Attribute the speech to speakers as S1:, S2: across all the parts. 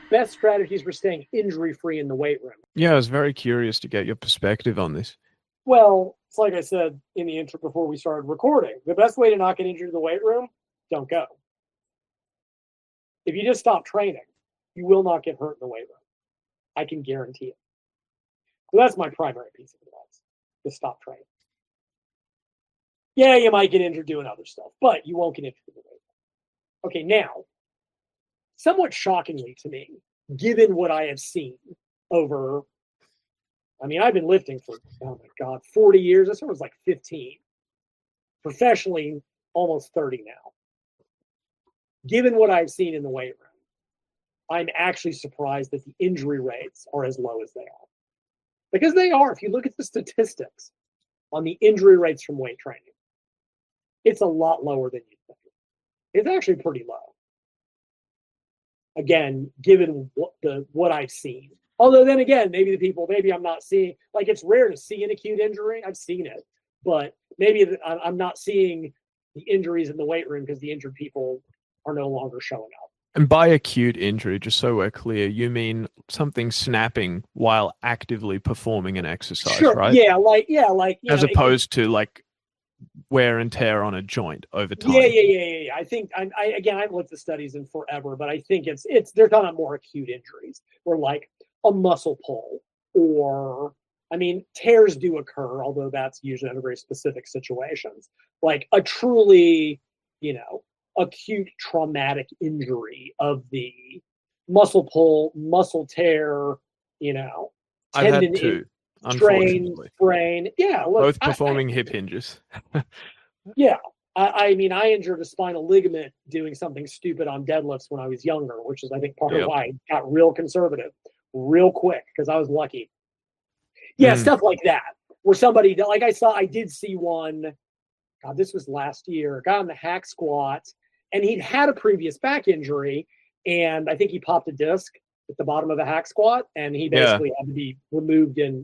S1: best strategies for staying injury-free in the weight room?
S2: Yeah, I was very curious to get your perspective on this.
S1: Well, it's like I said in the intro before we started recording. The best way to not get injured in the weight room, don't go. If you just stop training, you will not get hurt in the weight room. I can guarantee it. So that's my primary piece of advice, to stop training. Yeah, you might get injured doing other stuff, but you won't get injured in the weight room. Okay, now, somewhat shockingly to me, given what I have seen over, I mean, I've been lifting for, oh my God, 40 years. This one was like 15. Professionally, almost 30 now. Given what I've seen in the weight room, I'm actually surprised that the injury rates are as low as they are. Because they are. If you look at the statistics on the injury rates from weight training, it's a lot lower than you'd think. It's actually pretty low. Again, given what I've seen. Although then again, maybe I'm not seeing, like it's rare to see an acute injury. I've seen it, but maybe I'm not seeing the injuries in the weight room because the injured people are no longer showing up.
S2: And by acute injury, just so we're clear, you mean something snapping while actively performing an exercise,
S1: sure.
S2: right?
S1: Yeah,
S2: as opposed to like wear and tear on a joint over time.
S1: Yeah. I think I haven't looked at the studies in forever, but I think they're talking about more acute injuries, or like a muscle pull, or I mean, tears do occur, although that's usually under very specific situations. Like a truly, acute traumatic injury of the muscle pull, muscle tear,
S2: I've had
S1: tendon
S2: two,
S1: strain, sprain. Yeah, look,
S2: both performing hip hinges.
S1: Yeah. I mean, I injured a spinal ligament doing something stupid on deadlifts when I was younger, which is, I think, part of why I got real conservative real quick because I was lucky. Yeah, stuff like that. Where somebody, like I did see one, God, this was last year, a guy on the hack squat, and he'd had a previous back injury, and I think he popped a disc at the bottom of a hack squat, and he basically had to be removed in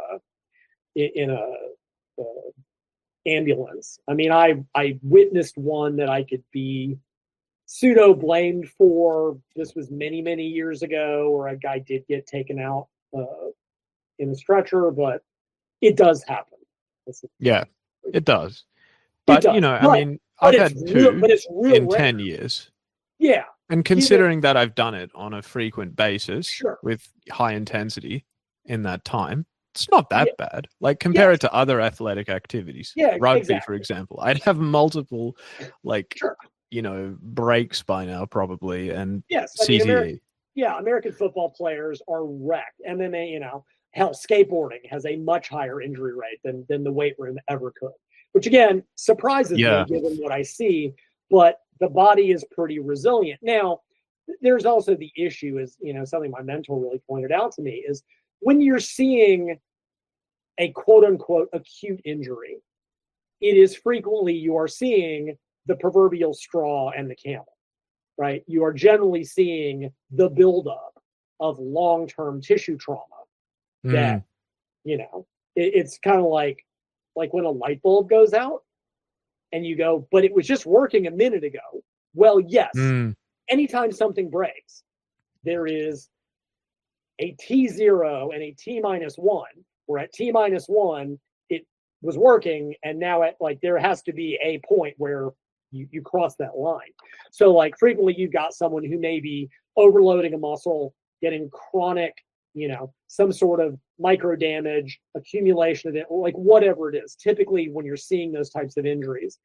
S1: a ambulance. I mean, I witnessed one that I could be pseudo blamed for. This was many years ago, where a guy did get taken out in a stretcher, but it does happen.
S2: Yeah, it does. But I mean, I've had two in 10 years.
S1: Yeah.
S2: And considering that I've done it on a frequent basis with high intensity in that time, it's not that bad. Like, compare it to other athletic activities.
S1: Yeah,
S2: Rugby, for example. I'd have multiple, breaks by now, probably, and CTE.
S1: American football players are wrecked. MMA, hell, skateboarding has a much higher injury rate than the weight room ever could. Which, again, surprises me given what I see. But the body is pretty resilient. Now, there's also the issue is, something my mentor really pointed out to me is when you're seeing a quote unquote acute injury, it is frequently you are seeing the proverbial straw and the camel, right? You are generally seeing the buildup of long-term tissue trauma that, it's kind of like when a light bulb goes out and you go, but it was just working a minute ago. Well, yes, anytime something breaks, there is a T0 and a T-1, where at T-1, it was working, and now there has to be a point where you cross that line. So frequently you've got someone who may be overloading a muscle, getting chronic, some sort of micro damage, accumulation of it, whatever it is. Typically when you're seeing those types of injuries,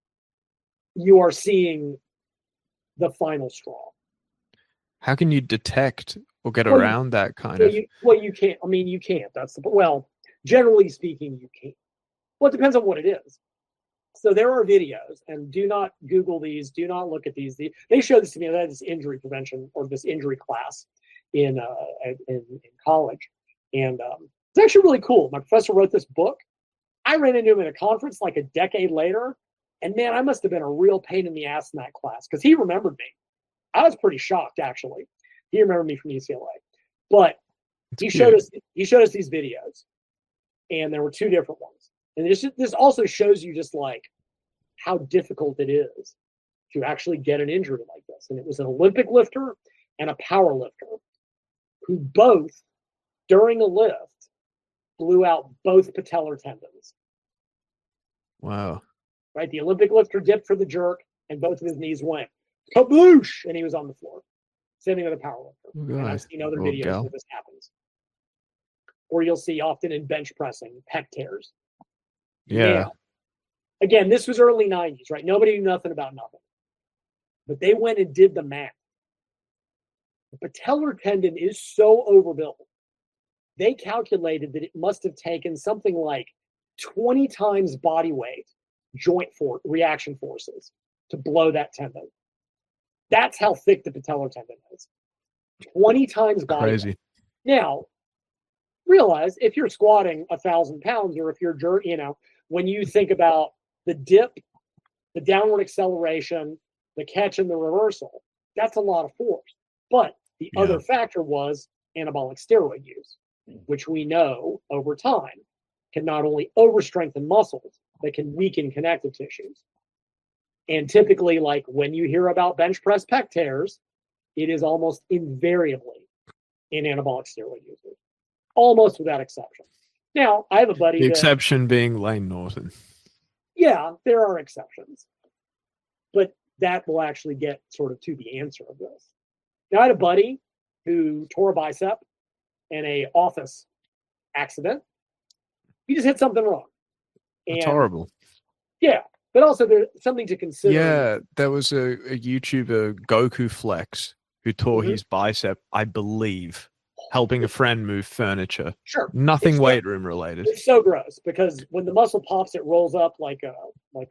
S1: you are seeing the final straw.
S2: How can you detect or get around that kind of?
S1: You can't. I mean, you can't. Generally speaking, you can't. Well, it depends on what it is. So there are videos, and do not Google these. Do not look at these. They showed this to me. I had this injury prevention or this injury class in college, and it's actually really cool. My professor wrote this book. I ran into him at a conference like a decade later, and man, I must have been a real pain in the ass in that class because he remembered me. I was pretty shocked, actually. He remembered me from UCLA, but he showed us these videos, and there were two different ones. And this also shows you just how difficult it is to actually get an injury like this. And it was an Olympic lifter and a power lifter. who both, during a lift, blew out both patellar tendons.
S2: Wow.
S1: Right? The Olympic lifter dipped for the jerk, and both of his knees went kabloosh, and he was on the floor. Same thing with a powerlifter. And I've seen other videos where this happens. Or you'll see often in bench pressing, pec tears.
S2: Yeah.
S1: Now, again, this was early 90s, right? Nobody knew nothing about nothing. But they went and did the math. The patellar tendon is so overbuilt. They calculated that it must have taken something like 20 times body weight joint reaction forces to blow that tendon. That's how thick the patellar tendon is. 20 times body weight. Now, realize if you're squatting 1,000 pounds, or if you're when you think about the dip, the downward acceleration, the catch and the reversal, that's a lot of force. But the other factor was anabolic steroid use, which we know over time can not only overstrengthen muscles, but can weaken connective tissues. And typically, like when you hear about bench press pec tears, it is almost invariably in anabolic steroid users, almost without exception. Now, I have a buddy.
S2: The exception being Lane Norton.
S1: Yeah, there are exceptions. But that will actually get sort of to the answer of this. Now, I had a buddy who tore a bicep in an office accident. He just hit something wrong.
S2: That's horrible.
S1: Yeah, but also there's something to consider.
S2: Yeah, there was a YouTuber, Goku Flex, who tore his bicep, I believe, helping a friend move furniture.
S1: Sure.
S2: Nothing weight room related.
S1: It's so gross because when the muscle pops, it rolls up like a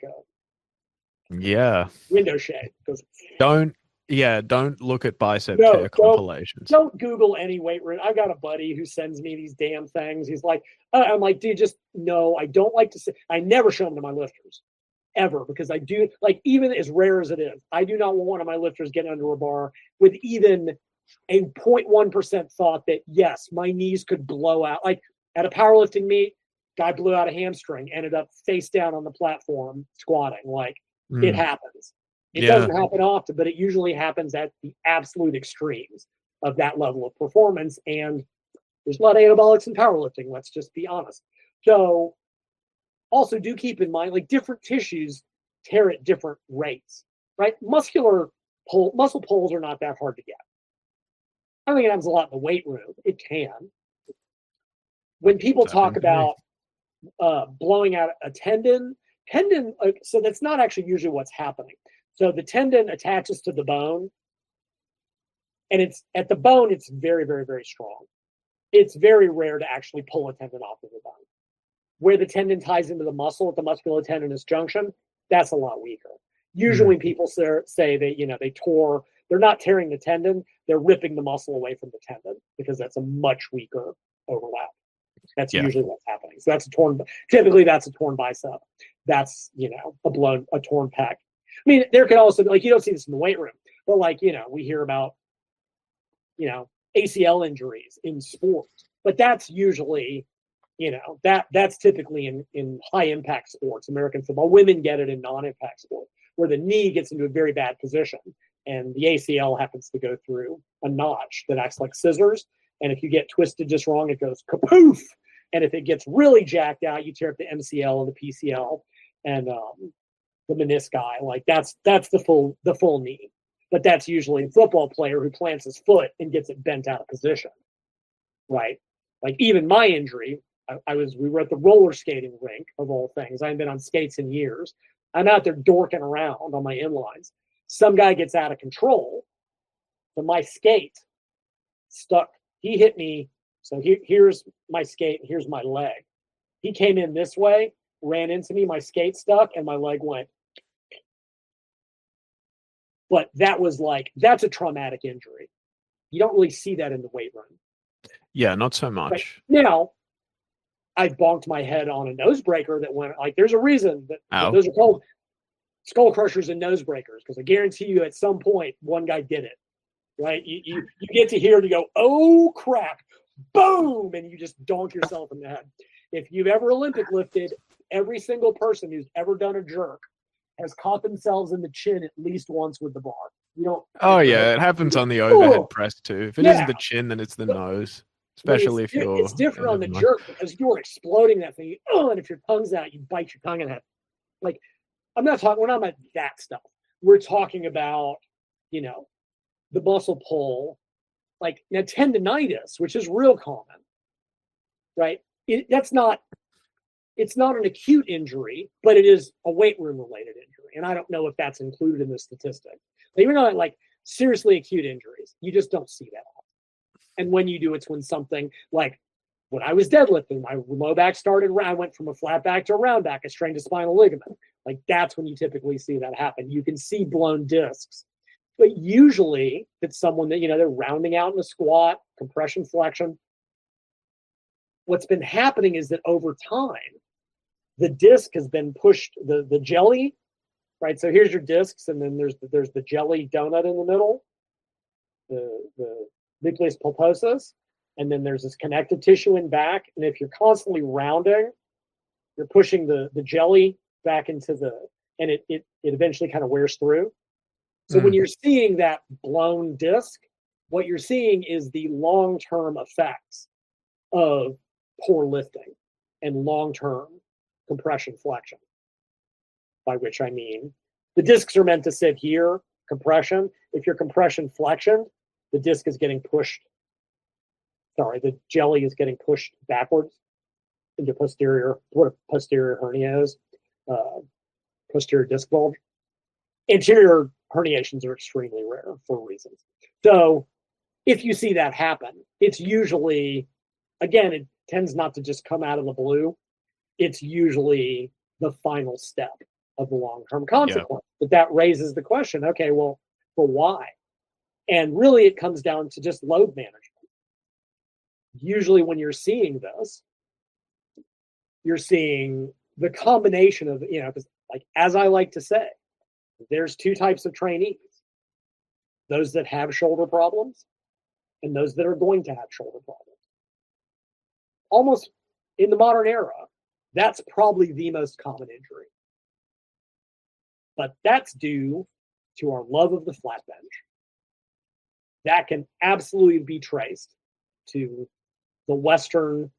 S1: window shade. Don't look at bicep tear compilations. Don't Google any weight room. I've got a buddy who sends me these damn things. He's like, I'm like, dude, just no. I don't like to say. I never show them to my lifters, ever, because I do like, even as rare as it is, I do not want one of my lifters getting under a bar with even a 0.1% thought that yes, my knees could blow out. Like at a powerlifting meet, guy blew out a hamstring, ended up face down on the platform squatting. Like it happens. It doesn't happen often, but it usually happens at the absolute extremes of that level of performance. And there's a lot of anabolics in powerlifting, let's just be honest. So also do keep in mind, like different tissues tear at different rates, right? Muscle pulls are not that hard to get. I don't think it happens a lot in the weight room. It can. When people talk about blowing out a tendon, so that's not actually usually what's happening. So the tendon attaches to the bone, and it's at the bone, it's very, very, very strong. It's very rare to actually pull a tendon off of the bone. Where the tendon ties into the muscle at the musculotendinous junction, that's a lot weaker. Usually people say that, they're not tearing the tendon, they're ripping the muscle away from the tendon because that's a much weaker overlap. That's usually what's happening. So typically that's a torn bicep. That's, a torn pec. I mean, there could also be, like, you don't see this in the weight room, but like, we hear about, ACL injuries in sports, but that's usually, that's typically in high impact sports, American football. Women get it in non-impact sports where the knee gets into a very bad position and the ACL happens to go through a notch that acts like scissors. And if you get twisted just wrong, it goes kapoof. And if it gets really jacked out, you tear up the MCL and the PCL and the menisci. Like that's the full knee. But that's usually a football player who plants his foot and gets it bent out of position, right? Like even my injury, we were at the roller skating rink of all things. I haven't been on skates in years. I'm out there dorking around on my inlines. Some guy gets out of control, but my skate stuck. He hit me. So here's my skate. Here's my leg. He came in this way, ran into me. My skate stuck, and my leg went. But that's a traumatic injury. You don't really see that in the weight room.
S2: Yeah, not so much.
S1: Right now, I bonked my head on a nose breaker that went, like, there's a reason that those are called skull crushers and nose breakers, because I guarantee you at some point, one guy did it, right? You get to hear it and you go, oh, crap, boom, and you just donk yourself in the head. If you've ever Olympic lifted, every single person who's ever done a jerk has caught themselves in the chin at least once with the bar. You don't.
S2: Oh yeah, it happens on the overhead press too. If it isn't the chin, then it's the nose. Especially if you're.
S1: It's different on the jerk because you're exploding that thing. Oh, and if your tongue's out, you bite your tongue in it. Like, we're not talking about that stuff. We're talking about, the muscle pull. Like, now tendonitis, which is real common, right? It's not an acute injury, but it is a weight room related injury. And I don't know if that's included in the statistic. But even though like seriously acute injuries, you just don't see that often. And when you do, it's when something like when I was deadlifting, my low back started, I went from a flat back to a round back, I strained a spinal ligament. Like that's when you typically see that happen. You can see blown discs, but usually it's someone that, they're rounding out in a squat, compression flexion. What's been happening is that over time, the disc has been pushed, the jelly, right? So here's your discs, and then there's the jelly donut in the middle, the nucleus pulposus, and then there's this connective tissue in back. And if you're constantly rounding, you're pushing the jelly back into and it eventually kind of wears through. So when you're seeing that blown disc, what you're seeing is the long-term effects of poor lifting and long-term compression flexion, by which I mean the discs are meant to sit here, compression. If you're compression flexion, the disc is getting pushed. The jelly is getting pushed backwards into what a posterior hernia is, posterior disc bulge. Anterior herniations are extremely rare for reasons. So if you see that happen, it's usually, again, it tends not to just come out of the blue. It's usually the final step of the long-term consequence. Yeah. But that raises the question, okay, well, why? And really it comes down to just load management. Usually when you're seeing this, you're seeing the combination of, because like, as I like to say, there's two types of trainees. Those that have shoulder problems and those that are going to have shoulder problems. Almost in the modern era, that's probably the most common injury. But that's due to our love of the flat bench. That can absolutely be traced to the Western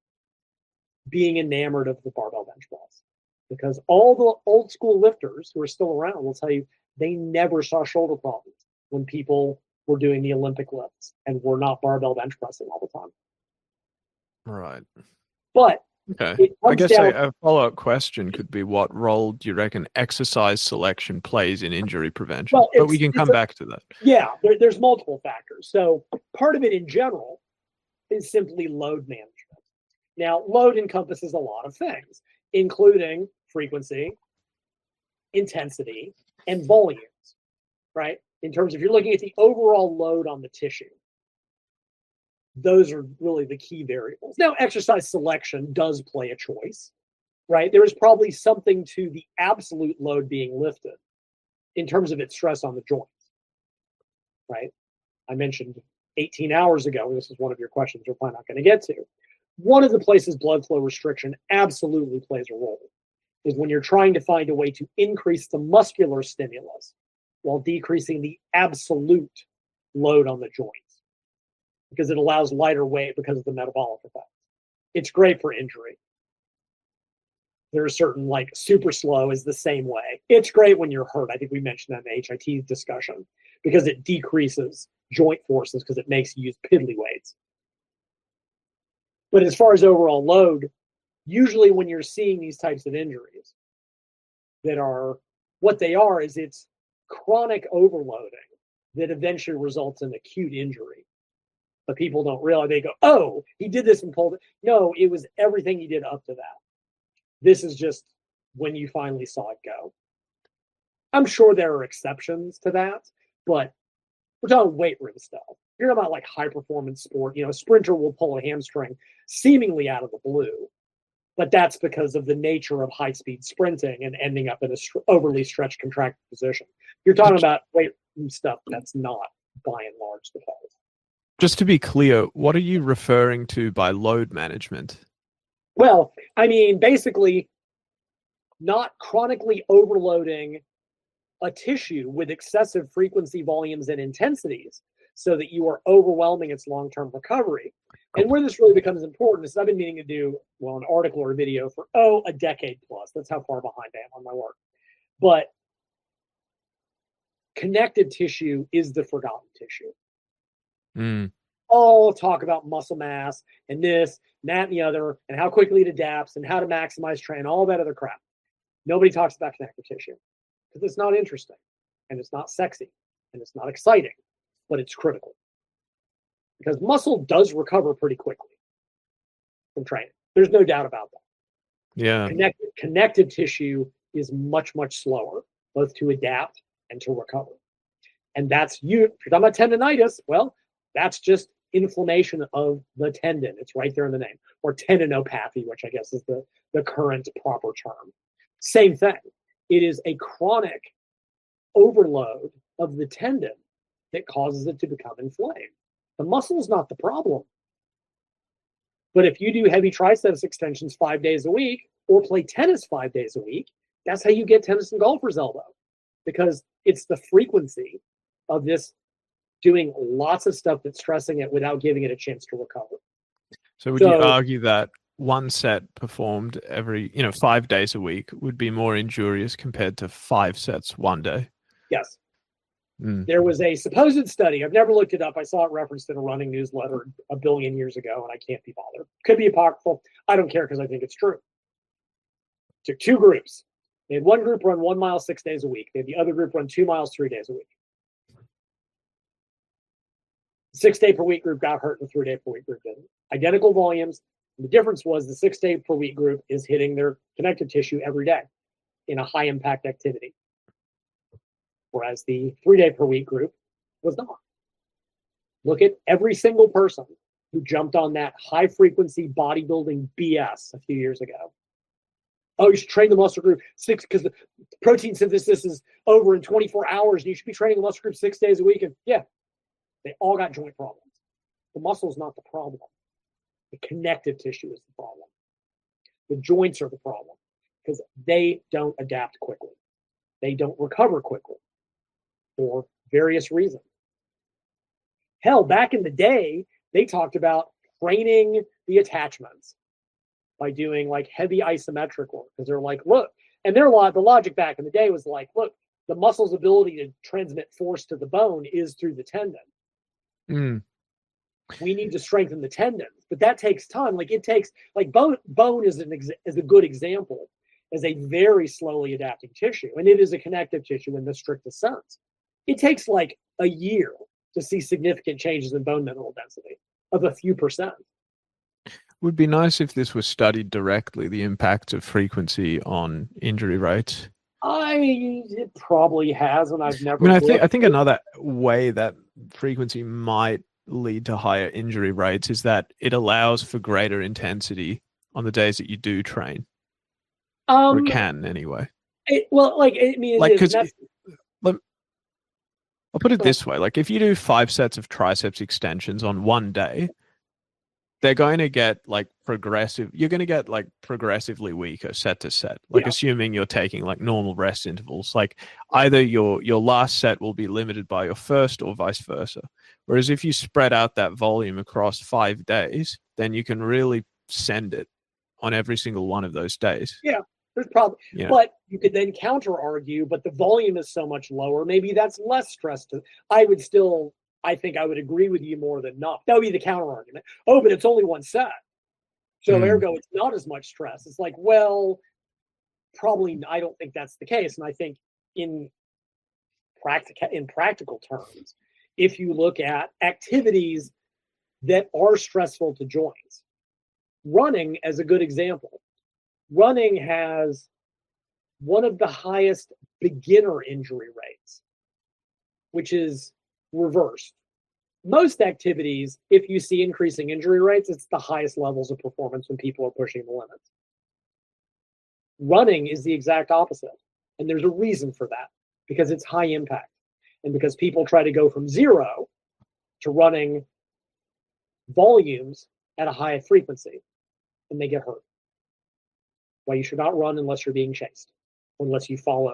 S1: being enamored of the barbell bench press. Because all the old school lifters who are still around will tell you they never saw shoulder problems when people were doing the Olympic lifts and were not barbell bench pressing all the time.
S2: Right.
S1: But
S2: okay, I guess a follow-up question could be, what role do you reckon exercise selection plays in injury prevention? Well, but we can come back to that.
S1: Yeah, there's multiple factors. So part of it in general is simply load management. Now, load encompasses a lot of things, including frequency, intensity, and volumes, right? In terms of, you're looking at the overall load on the tissue. Those are really the key variables. Now, exercise selection does play a choice, right? There is probably something to the absolute load being lifted in terms of its stress on the joints, right? I mentioned 18 hours ago, and this is one of your questions we're probably not going to get to. One of the places blood flow restriction absolutely plays a role is when you're trying to find a way to increase the muscular stimulus while decreasing the absolute load on the joints, because it allows lighter weight because of the metabolic effects. It's great for injury. There are certain, like super slow is the same way. It's great when you're hurt. I think we mentioned that in the HIT discussion, because it decreases joint forces because it makes you use piddly weights. But as far as overall load, usually when you're seeing these types of injuries that are, what they are is it's chronic overloading that eventually results in acute injury. But people don't realize, they go, oh, he did this and pulled it. No, it was everything he did up to that. This is just when you finally saw it go. I'm sure there are exceptions to that, but we're talking weight room stuff. You're about like high performance sport. A sprinter will pull a hamstring seemingly out of the blue, but that's because of the nature of high speed sprinting and ending up in a overly stretched, contracted position. You're talking about weight room stuff that's not, by and large, the case.
S2: Just to be clear, what are you referring to by load management?
S1: Well, I mean, basically not chronically overloading a tissue with excessive frequency, volumes, and intensities so that you are overwhelming its long-term recovery. And where this really becomes important is I've been meaning to do, well, an article or a video for, a decade plus. That's how far behind I am on my work. But connective tissue is the forgotten tissue. All talk about muscle mass and this, and that, and the other, and how quickly it adapts and how to maximize train, all that other crap. Nobody talks about connective tissue because it's not interesting and it's not sexy and it's not exciting, but it's critical because muscle does recover pretty quickly from training. There's no doubt about that.
S2: Yeah.
S1: Connective tissue is much, much slower, both to adapt and to recover. And that's if you're talking about tendonitis, well, that's just inflammation of the tendon. It's right there in the name. Or tendinopathy, which I guess is the current proper term. Same thing. It is a chronic overload of the tendon that causes it to become inflamed. The muscle is not the problem. But if you do heavy triceps extensions 5 days a week or play tennis 5 days a week, that's how you get tennis and golfer's elbow, because it's the frequency of this doing lots of stuff that's stressing it without giving it a chance to recover.
S2: So would you argue that one set performed every, 5 days a week would be more injurious compared to 5 sets one day?
S1: Yes. There was a supposed study. I've never looked it up. I saw it referenced in a running newsletter a billion years ago, and I can't be bothered. Could be apocryphal. I don't care because I think it's true. Took 2 groups. They had one group run 1 mile 6 days a week. They had the other group run 2 miles 3 days a week. 6 day per week group got hurt, and the 3 day per week group didn't. Identical volumes. The difference was the 6 day per week group is hitting their connective tissue every day in a high impact activity, whereas the 3 day per week group was not. Look at every single person who jumped on that high frequency bodybuilding BS a few years ago. Oh, you should train the muscle group because the protein synthesis is over in 24 hours and you should be training the muscle group 6 days a week. And yeah, they all got joint problems. The muscle is not the problem. The connective tissue is the problem. The joints are the problem because they don't adapt quickly. They don't recover quickly for various reasons. Hell, back in the day, they talked about training the attachments by doing like heavy isometric work because they're like, look, and the logic back in the day was like, look, the muscle's ability to transmit force to the bone is through the tendon. We need to strengthen the tendons, but that takes time. Like it takes, like bone is a good example, as a very slowly adapting tissue, and it is a connective tissue in the strictest sense. It takes like a year to see significant changes in bone mineral density of a few percent.
S2: Would be nice if this was studied directly, the impact of frequency on injury rates.
S1: It probably has, and I've never.
S2: I think another way that frequency might lead to higher injury rates is that it allows for greater intensity on the days that you do train. Or it can anyway.
S1: I'll
S2: put it this way: like if you do 5 sets of triceps extensions on one day, they're going to get you're going to get like progressively weaker set to set, assuming you're taking like normal rest intervals. Like either your last set will be limited by your first or vice versa. Whereas if you spread out that volume across 5 days, then you can really send it on every single one of those days.
S1: Yeah, there's probably, but you could then counter argue, but the volume is so much lower. Maybe that's less stress I think I would agree with you more than not. That would be the counter argument. Oh, but it's only 1 set. So ergo, it's not as much stress. It's like, well, probably I don't think that's the case. And I think in practical terms, if you look at activities that are stressful to joints, running as a good example. Running has one of the highest beginner injury rates, which is reversed. Most activities, if you see increasing injury rates, it's the highest levels of performance when people are pushing the limits. Running is the exact opposite. And there's a reason for that, because it's high impact. And because people try to go from 0 to running volumes at a high frequency, and they get hurt. Why you should not run unless you're being chased, unless you follow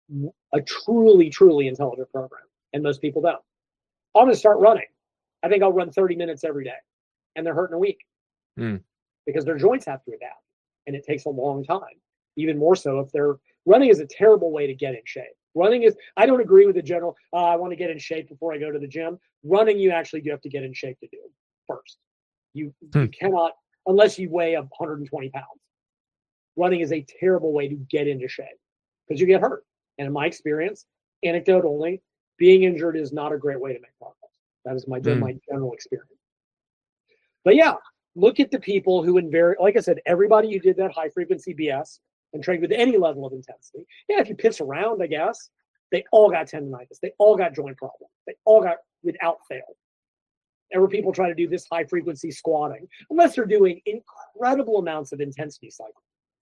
S1: a truly, truly intelligent program, and most people don't. I'm going to start running. I think I'll run 30 minutes every day, and they're hurting a week because their joints have to adapt, and it takes a long time. Even more so if they're running is a terrible way to get in shape. Running is, I don't agree with the general, I want to get in shape before I go to the gym. Running, you actually do have to get in shape to do first. You cannot, unless you weigh 120 pounds. Running is a terrible way to get into shape because you get hurt. And in my experience, anecdotally, being injured is not a great way to make progress. That is my general experience. But yeah, look at the people who like I said, everybody who did that high frequency BS and trained with any level of intensity. Yeah, if you piss around, I guess, they all got tendonitis. They all got joint problems. They all got without fail. There were people trying to do this high frequency squatting, unless they're doing incredible amounts of intensity cycling,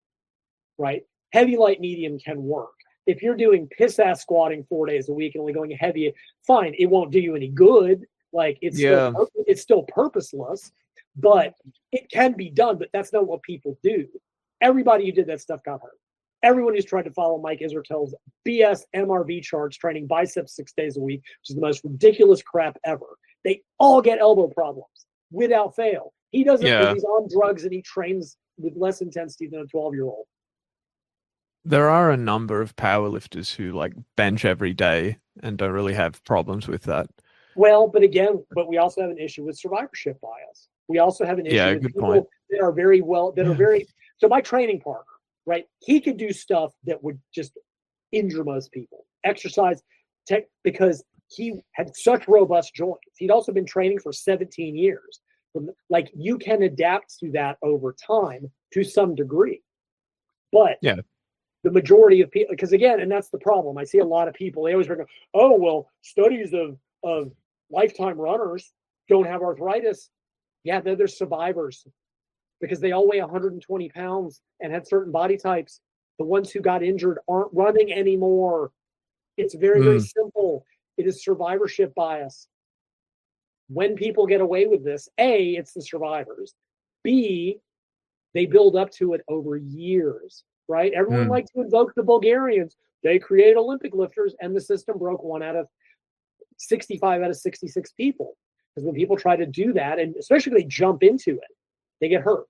S1: right? Heavy, light, medium can work. If you're doing piss ass squatting 4 days a week and only going heavy, fine, it won't do you any good. Like it's still purposeless, but it can be done. But that's not what people do. Everybody who did that stuff got hurt. Everyone who's tried to follow Mike Israetel's BS MRV charts, training biceps 6 days a week, which is the most ridiculous crap ever. They all get elbow problems without fail. He doesn't because he's on drugs and he trains with less intensity than a 12-year-old.
S2: There are a number of powerlifters who like bench every day and don't really have problems with that.
S1: Well, but we also have an issue with survivorship bias. We also have an issue with people that are very so my training partner, right? He could do stuff that would just injure most people. Exercise tech because he had such robust joints. He'd also been training for 17 years. Like you can adapt to that over time to some degree. But the majority of people, because again, and that's the problem. I see a lot of people, they always go, oh, well, studies of lifetime runners don't have arthritis. Yeah, they're survivors because they all weigh 120 pounds and had certain body types. The ones who got injured aren't running anymore. It's very, very simple. It is survivorship bias. When people get away with this, A, it's the survivors. B, they build up to it over years, right? Everyone likes to invoke the Bulgarians. They create Olympic lifters, and the system broke 1 out of 65 out of 66 people. Because when people try to do that, and especially if they jump into it, they get hurt.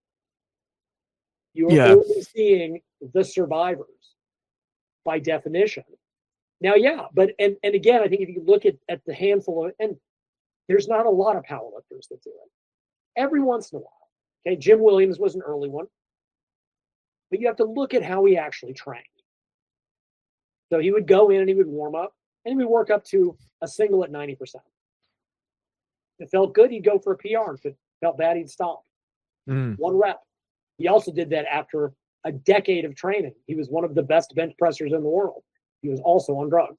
S1: You're only seeing the survivors by definition. Now, but and again, I think if you look at the handful of, and there's not a lot of powerlifters that do it. Every once in a while. Okay, Jim Williams was an early one. But you have to look at how he actually trained. So he would go in and he would warm up, and he would work up to a single at 90%. If it felt good, he'd go for a PR. If it felt bad, he'd stop. 1 rep. He also did that after a decade of training. He was one of the best bench pressers in the world. He was also on drugs.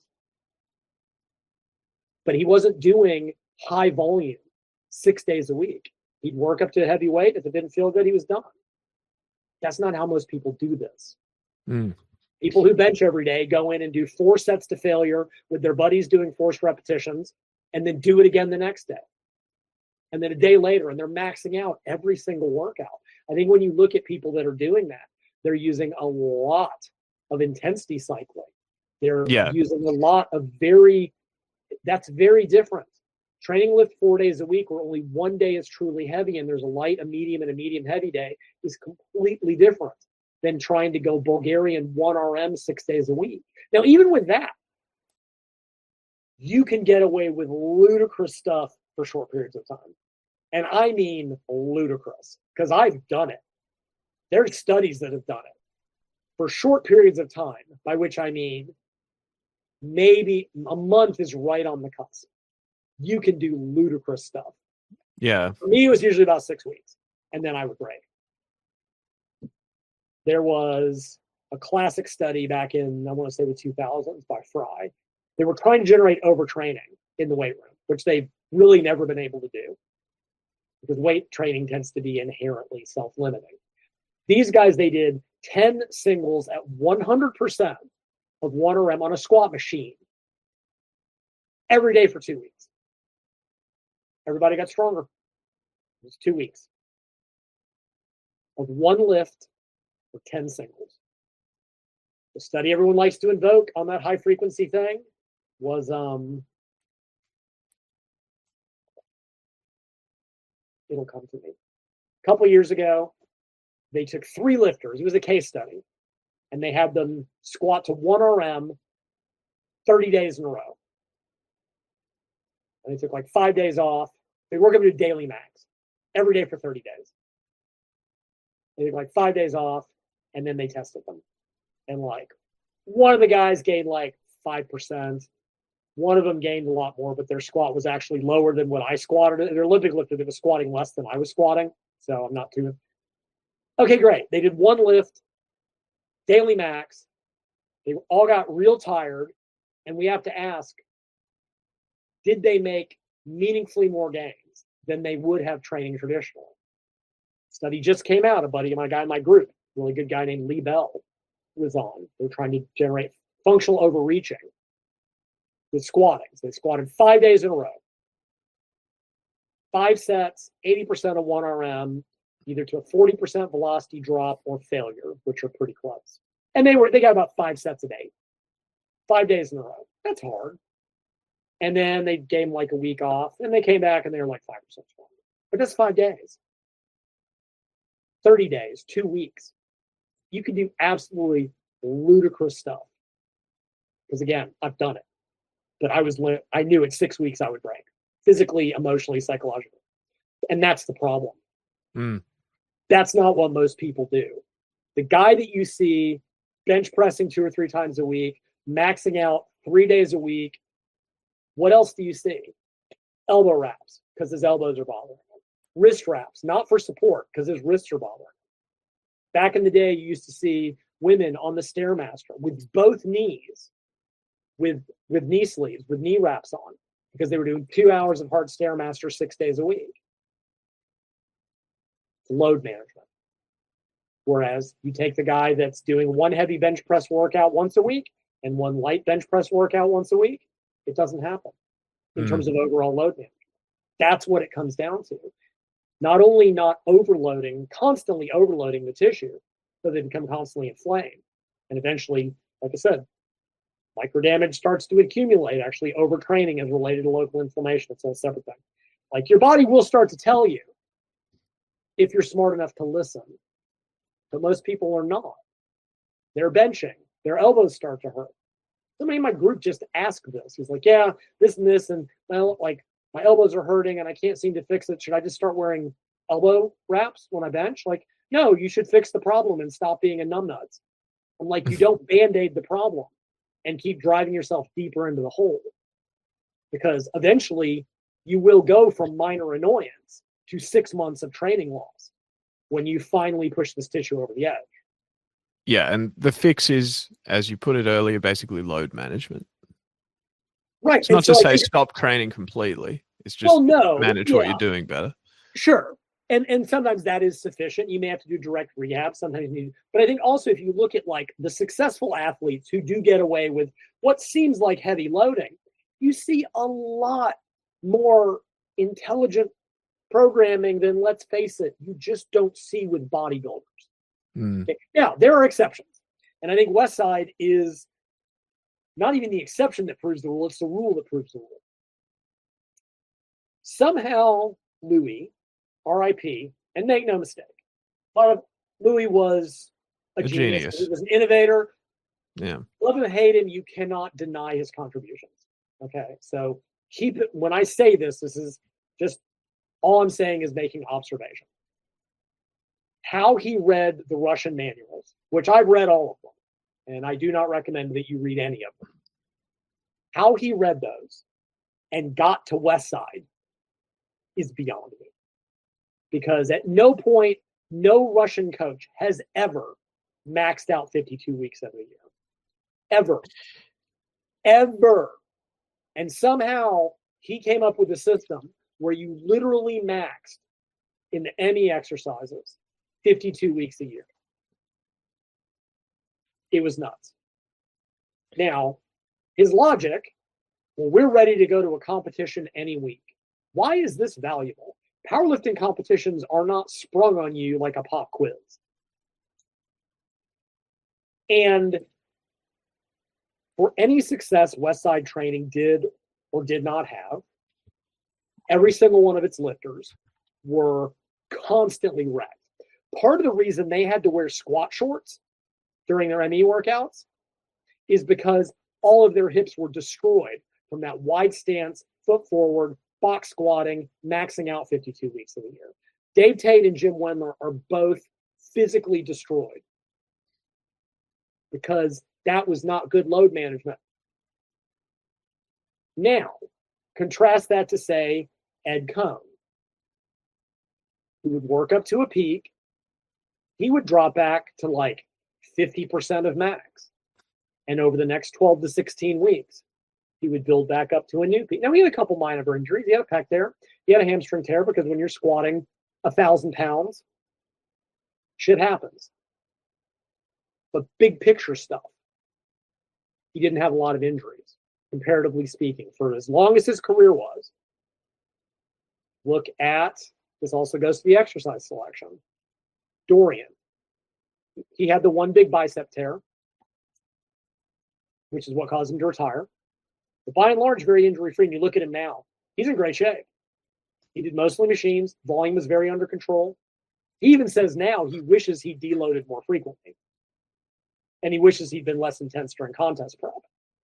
S1: But he wasn't doing high volume 6 days a week. He'd work up to a heavy weight. If it didn't feel good, he was done. That's not how most people do this. People who bench every day go in and do 4 sets to failure with their buddies doing forced repetitions and then do it again the next day. And then a day later, and they're maxing out every single workout. I think when you look at people that are doing that, they're using a lot of intensity cycling. They're using a lot of that's very different. Training lift 4 days a week where only 1 day is truly heavy and there's a light, a medium, and a medium heavy day is completely different than trying to go Bulgarian 1RM 6 days a week. Now, even with that, you can get away with ludicrous stuff for short periods of time. And I mean ludicrous, because I've done it. There's studies that have done it for short periods of time, by which I mean maybe a month is right on the cusp. You can do ludicrous stuff.
S2: Yeah.
S1: For me, it was usually about 6 weeks, and then I would break. There was a classic study back in, I want to say the 2000s by Fry. They were trying to generate overtraining in the weight room, which they've really never been able to do because weight training tends to be inherently self-limiting. These guys, they did 10 singles at 100% of 1RM on a squat machine every day for 2 weeks. Everybody got stronger. It was 2 weeks of 1 lift for 10 singles. The study everyone likes to invoke on that high frequency thing was it'll come to me. A couple years ago, they took 3 lifters. It was a case study, and they had them squat to 1 RM 30 days in a row. And they took like 5 days off. They were going to do daily max every day for 30 days. They took like 5 days off, and then they tested them. And like one of the guys gained like 5%. One of them gained a lot more, but their squat was actually lower than what I squatted. Their Olympic lifter that was squatting less than I was squatting. So I'm not too. Okay, great. They did 1 lift, daily max. They all got real tired. And we have to ask, did they make meaningfully more gains than they would have training traditionally? Study just came out. A buddy of my guy in my group, really good guy named Lee Bell, was on. They're trying to generate functional overreaching with squatting. So they squatted 5 days in a row. 5 sets, 80% of 1 RM, either to a 40% velocity drop or failure, which are pretty close. And they got about 5 sets a day. 5 days in a row. That's hard. And then they gave them like a week off, and they came back and they were like 5% stronger. But that's 5 days. 30 days, 2 weeks. You can do absolutely ludicrous stuff. Because again, I've done it. But I knew at 6 weeks I would break. Physically, emotionally, psychologically. And that's the problem. That's not what most people do. The guy that you see bench pressing 2 or 3 times a week, maxing out 3 days a week, what else do you see? Elbow wraps, because his elbows are bothering him. Wrist wraps, not for support, because his wrists are bothering him. Back in the day, you used to see women on the Stairmaster with both knees, with knee sleeves, with knee wraps on, because they were doing 2 hours of hard Stairmaster 6 days a week. Load management. Whereas you take the guy that's doing 1 heavy bench press workout once a week and 1 light bench press workout once a week, it doesn't happen in terms of overall load management. That's what it comes down to. Not only not constantly overloading the tissue, so they become constantly inflamed. And eventually, like I said, microdamage starts to accumulate. Actually, overtraining is related to local inflammation. It's a separate thing. Like your body will start to tell you if you're smart enough to listen. But most people are not. They're benching. Their elbows start to hurt. Somebody in my group just asked this. He's like, yeah, this and this, and well, like my elbows are hurting and I can't seem to fix it. Should I just start wearing elbow wraps when I bench? Like, no, you should fix the problem and stop being a numbnuts. I'm like, you don't band-aid the problem and keep driving yourself deeper into the hole. Because eventually you will go from minor annoyance to 6 months of training loss when you finally push this tissue over the edge.
S2: Yeah, and the fix is, as you put it earlier, basically load management.
S1: Right.
S2: It's not to say stop training completely. It's just manage what you're doing better.
S1: Sure. And sometimes that is sufficient. You may have to do direct rehab. Sometimes you need, but I think also if you look at like the successful athletes who do get away with what seems like heavy loading, you see a lot more intelligent programming than, let's face it, you just don't see with bodybuilders. Okay. Now, there are exceptions. And I think Westside is not even the exception that proves the rule, it's the rule that proves the rule. Somehow, Louis, RIP, and make no mistake, Louis was a genius. He was an innovator.
S2: Yeah.
S1: Love him or hate him, you cannot deny his contributions. Okay, so keep it. When I say this is just all I'm saying is making observation. How he read the Russian manuals, which I've read all of them, and I do not recommend that you read any of them. How he read those and got to Westside is beyond me. Because at no point, no Russian coach has ever maxed out 52 weeks of a year. Ever. Ever. And somehow he came up with a system where you literally maxed in the ME exercises 52 weeks a year. It was nuts. Now, his logic, well, we're ready to go to a competition any week. Why is this valuable? Powerlifting competitions are not sprung on you like a pop quiz. And For any success Westside Training did or did not have, every single one of its lifters were constantly wrecked. Part of the reason they had to wear squat shorts during their ME workouts is because all of their hips were destroyed from that wide stance, foot forward, box squatting, maxing out 52 weeks of the year. Dave Tate and Jim Wendler are both physically destroyed because that was not good load management. Now, contrast that to, say, Ed Cohn, who would work up to a peak. He would drop back to like 50% of max. And over the next 12 to 16 weeks, he would build back up to a new peak. Now, he had a couple minor injuries. He had a pec tear. He had a hamstring tear because when you're squatting 1,000 pounds, shit happens. But big picture stuff, he didn't have a lot of injuries, comparatively speaking, for as long as his career was. Look at, this also goes to the exercise selection. Dorian. He had the one big bicep tear, which is what caused him to retire. But by and large, very injury-free. And you look at him now, he's in great shape. He did mostly machines. Volume was very under control. He even says now he wishes he deloaded more frequently. And he wishes he'd been less intense during contest prep.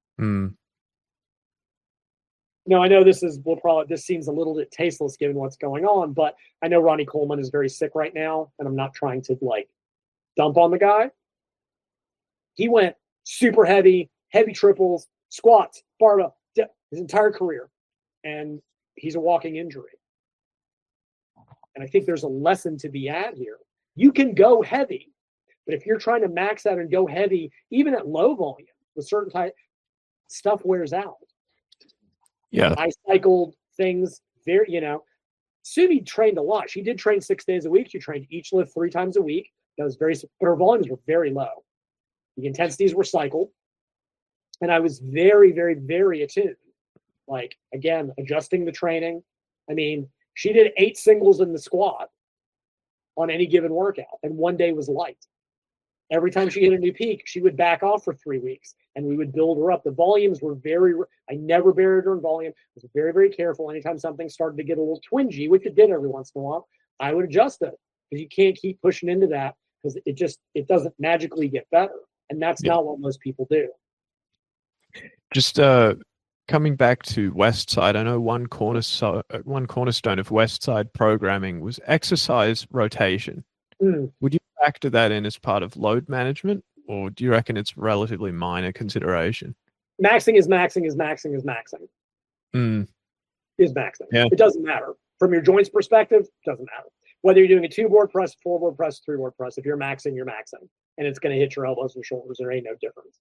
S1: Now, I know this seems a little bit tasteless given what's going on, but I know Ronnie Coleman is very sick right now, and I'm not trying to dump on the guy. He went super heavy triples, squats, barbell, his entire career, and he's a walking injury. And I think there's a lesson to be had here. You can go heavy, but if you're trying to max out and go heavy, even at low volume, with certain type, stuff wears out.
S3: Yeah.
S1: I cycled things very, Sumi trained a lot. She did train 6 days a week. She trained each lift 3 times a week. That was but her volumes were very low. The intensities were cycled. And I was very, very, very attuned. Again, adjusting the training. I mean, she did 8 singles in the squat on any given workout, and one day was light. Every time she hit a new peak, she would back off for 3 weeks, and we would build her up. The volumes were I never buried her in volume. I was very, very careful. Anytime something started to get a little twingy, which it did every once in a while, I would adjust it, because you can't keep pushing into that, because it doesn't magically get better. And that's not what most people do.
S2: Just coming back to Westside, I know one cornerstone of Westside programming was exercise rotation. Would you factor that in as part of load management, or do you reckon it's relatively minor consideration?
S1: Maxing is maxing is maxing is maxing. Is maxing.
S2: Yeah.
S1: It doesn't matter. From your joints perspective, it doesn't matter. Whether you're doing a 2-board press, 4-board press, 3-board press, if you're maxing, you're maxing. And it's going to hit your elbows and shoulders. There ain't no difference.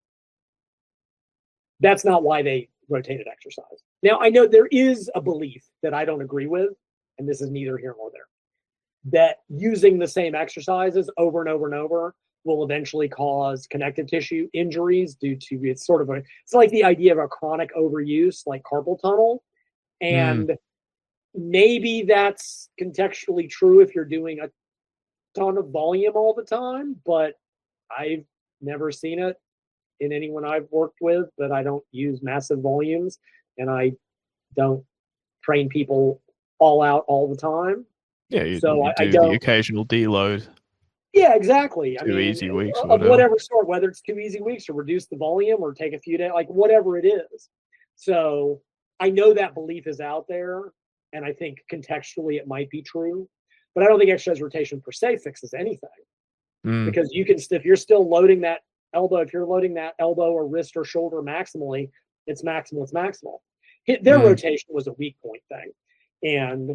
S1: That's not why they rotated exercise. Now, I know there is a belief that I don't agree with, and this is neither here nor there, that using the same exercises over and over and over will eventually cause connective tissue injuries due to, it's like the idea of a chronic overuse, like carpal tunnel. And maybe that's contextually true if you're doing a ton of volume all the time, but I've never seen it in anyone I've worked with. But I don't use massive volumes, and I don't train people all out all the time.
S2: Yeah, you do the occasional deload.
S1: Yeah, exactly.
S2: Two easy weeks,
S1: of whatever sort, whether it's 2 easy weeks or reduce the volume or take a few days, whatever it is. So I know that belief is out there, and I think contextually it might be true, but I don't think exercise rotation per se fixes anything, because if you're still loading that elbow, if you're loading that elbow or wrist or shoulder maximally, it's maximal. It's maximal. Their rotation was a weak point thing, and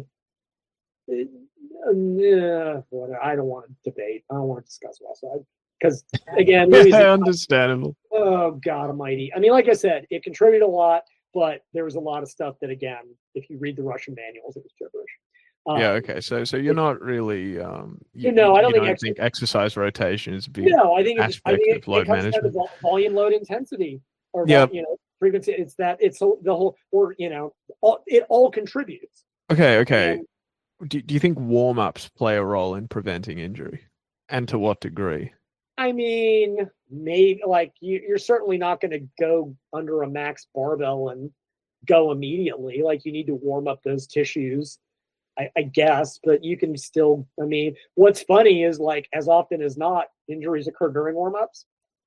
S1: I don't want to debate. I don't want to discuss Westside, because again,
S2: understandable.
S1: Oh God Almighty! I mean, like I said, it contributed a lot, but there was a lot of stuff that, again, if you read the Russian manuals, it was gibberish.
S2: Yeah. Okay. So you're not really.
S1: I don't
S2: think exercise rotation is a big
S1: aspect
S2: of load management.
S1: Volume, load, intensity, or frequency. It's the whole, or it all contributes.
S2: Okay. Do you think warm-ups play a role in preventing injury, and to what degree?
S1: I mean, maybe like you're certainly not going to go under a max barbell and go immediately. Like you need to warm up those tissues, I guess, but you can still, I mean, what's funny is like as often as not, injuries occur during warm-ups.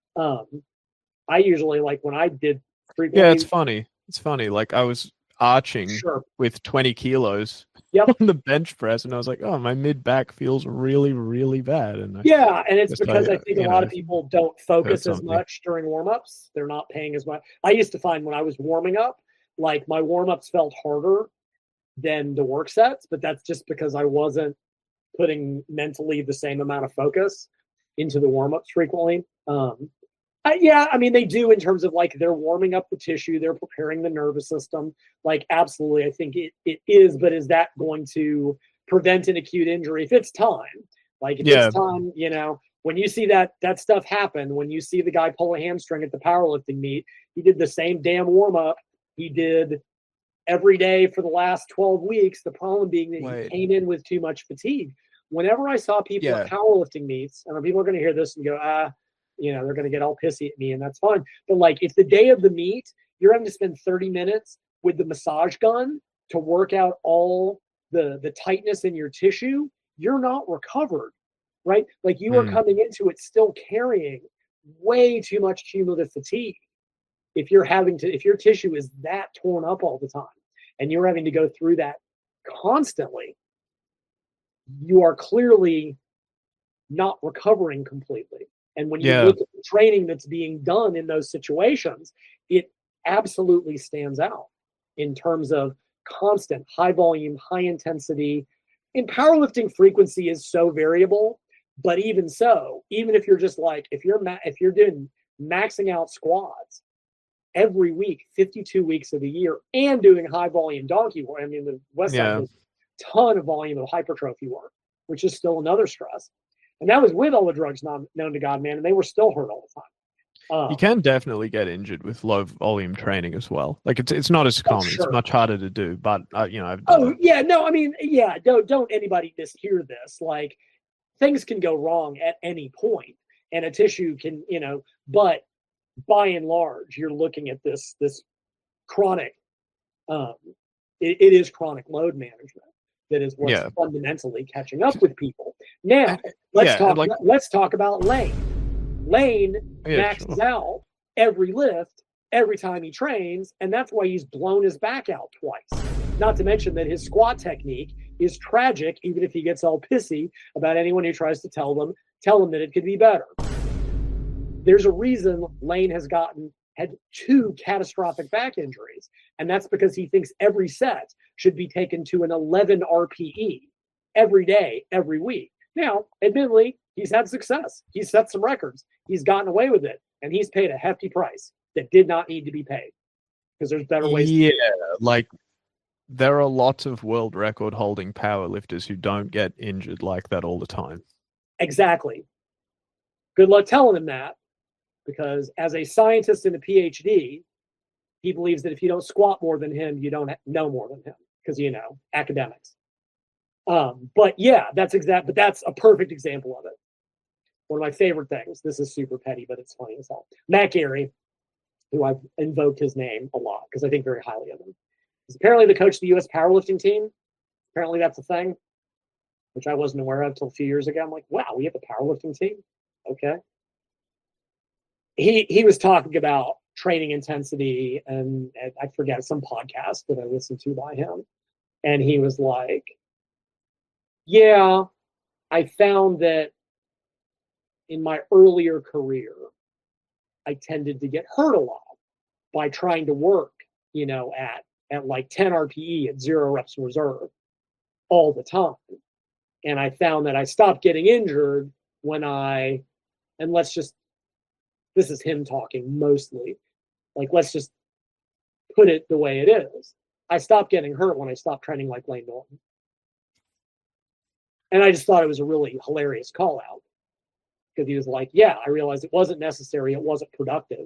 S1: I usually like when I did frequently.
S2: Yeah, it's funny. It's funny. Like I was arching with 20 kilos on the bench press, and I was like, oh, my mid back feels really, really bad. And
S1: it's because I think a lot of people don't focus as much during warm-ups. They're not paying as much. I used to find when I was warming up, like my warm-ups felt harder than the work sets, but that's just because I wasn't putting mentally the same amount of focus into the warm-ups frequently. I mean, they do in terms of like they're warming up the tissue, they're preparing the nervous system. Like, absolutely, I think it is, but is that going to prevent an acute injury if it's time? Like, if it's time, when you see that stuff happen, when you see the guy pull a hamstring at the powerlifting meet, he did the same damn warm-up he did every day for the last 12 weeks. The problem being that he came in with too much fatigue. Whenever I saw people at powerlifting meets, and people are going to hear this and go, they're going to get all pissy at me, and that's fine. But like, if the day of the meet, you're having to spend 30 minutes with the massage gun to work out all the tightness in your tissue, you're not recovered, right? Like you are coming into it still carrying way too much cumulative fatigue. If your tissue is that torn up all the time and you're having to go through that constantly, you are clearly not recovering completely. And when you look at the training that's being done in those situations, it absolutely stands out in terms of constant high volume, high intensity. In powerlifting, frequency is so variable, but even so, even if you're just like, if you're doing maxing out squats every week, 52 weeks of the year, and doing high volume donkey work, I mean, the West Side has a ton of volume of hypertrophy work, which is still another stress. And that was with all the drugs known to God, man, and they were still hurt all the time.
S2: You can definitely get injured with low volume training as well. Like it's not as common; it's much harder to do. But I've done it.
S1: Don't anybody mishear this. Like things can go wrong at any point, and a tissue can, But by and large, you're looking at this chronic. It is chronic load management that is what's fundamentally catching up with people. Now, let's talk about Layne. Layne maxes out every lift every time he trains, and that's why he's blown his back out twice. Not to mention that his squat technique is tragic, even if he gets all pissy about anyone who tries to tell him that it could be better. There's a reason Layne had 2 catastrophic back injuries, and that's because he thinks every set should be taken to an 11 RPE every day, every week. Now, admittedly, he's had success. He's set some records. He's gotten away with it, and he's paid a hefty price that did not need to be paid because there's better ways.
S2: Like there are lots of world record holding powerlifters who don't get injured like that all the time.
S1: Exactly. Good luck telling him that, because as a scientist and a PhD, he believes that if you don't squat more than him, you don't know more than him, because academics. But that's a perfect example of it. One of my favorite things. This is super petty, but it's funny as hell. Matt Gary, who I've invoked his name a lot because I think very highly of him, is apparently the coach of the U.S. powerlifting team. Apparently that's a thing, which I wasn't aware of until a few years ago. I'm like, wow, we have a powerlifting team? Okay. He was talking about training intensity, and I forget, some podcast that I listened to by him. And he was like, I found that in my earlier career, I tended to get hurt a lot by trying to work, at like 10 RPE at 0 reps in reserve all the time. And I found that I stopped getting injured when this is him talking mostly, like, let's just put it the way it is. I stopped getting hurt when I stopped training like Layne Norton. And I just thought it was a really hilarious call out, because he was like, I realized it wasn't necessary. It wasn't productive.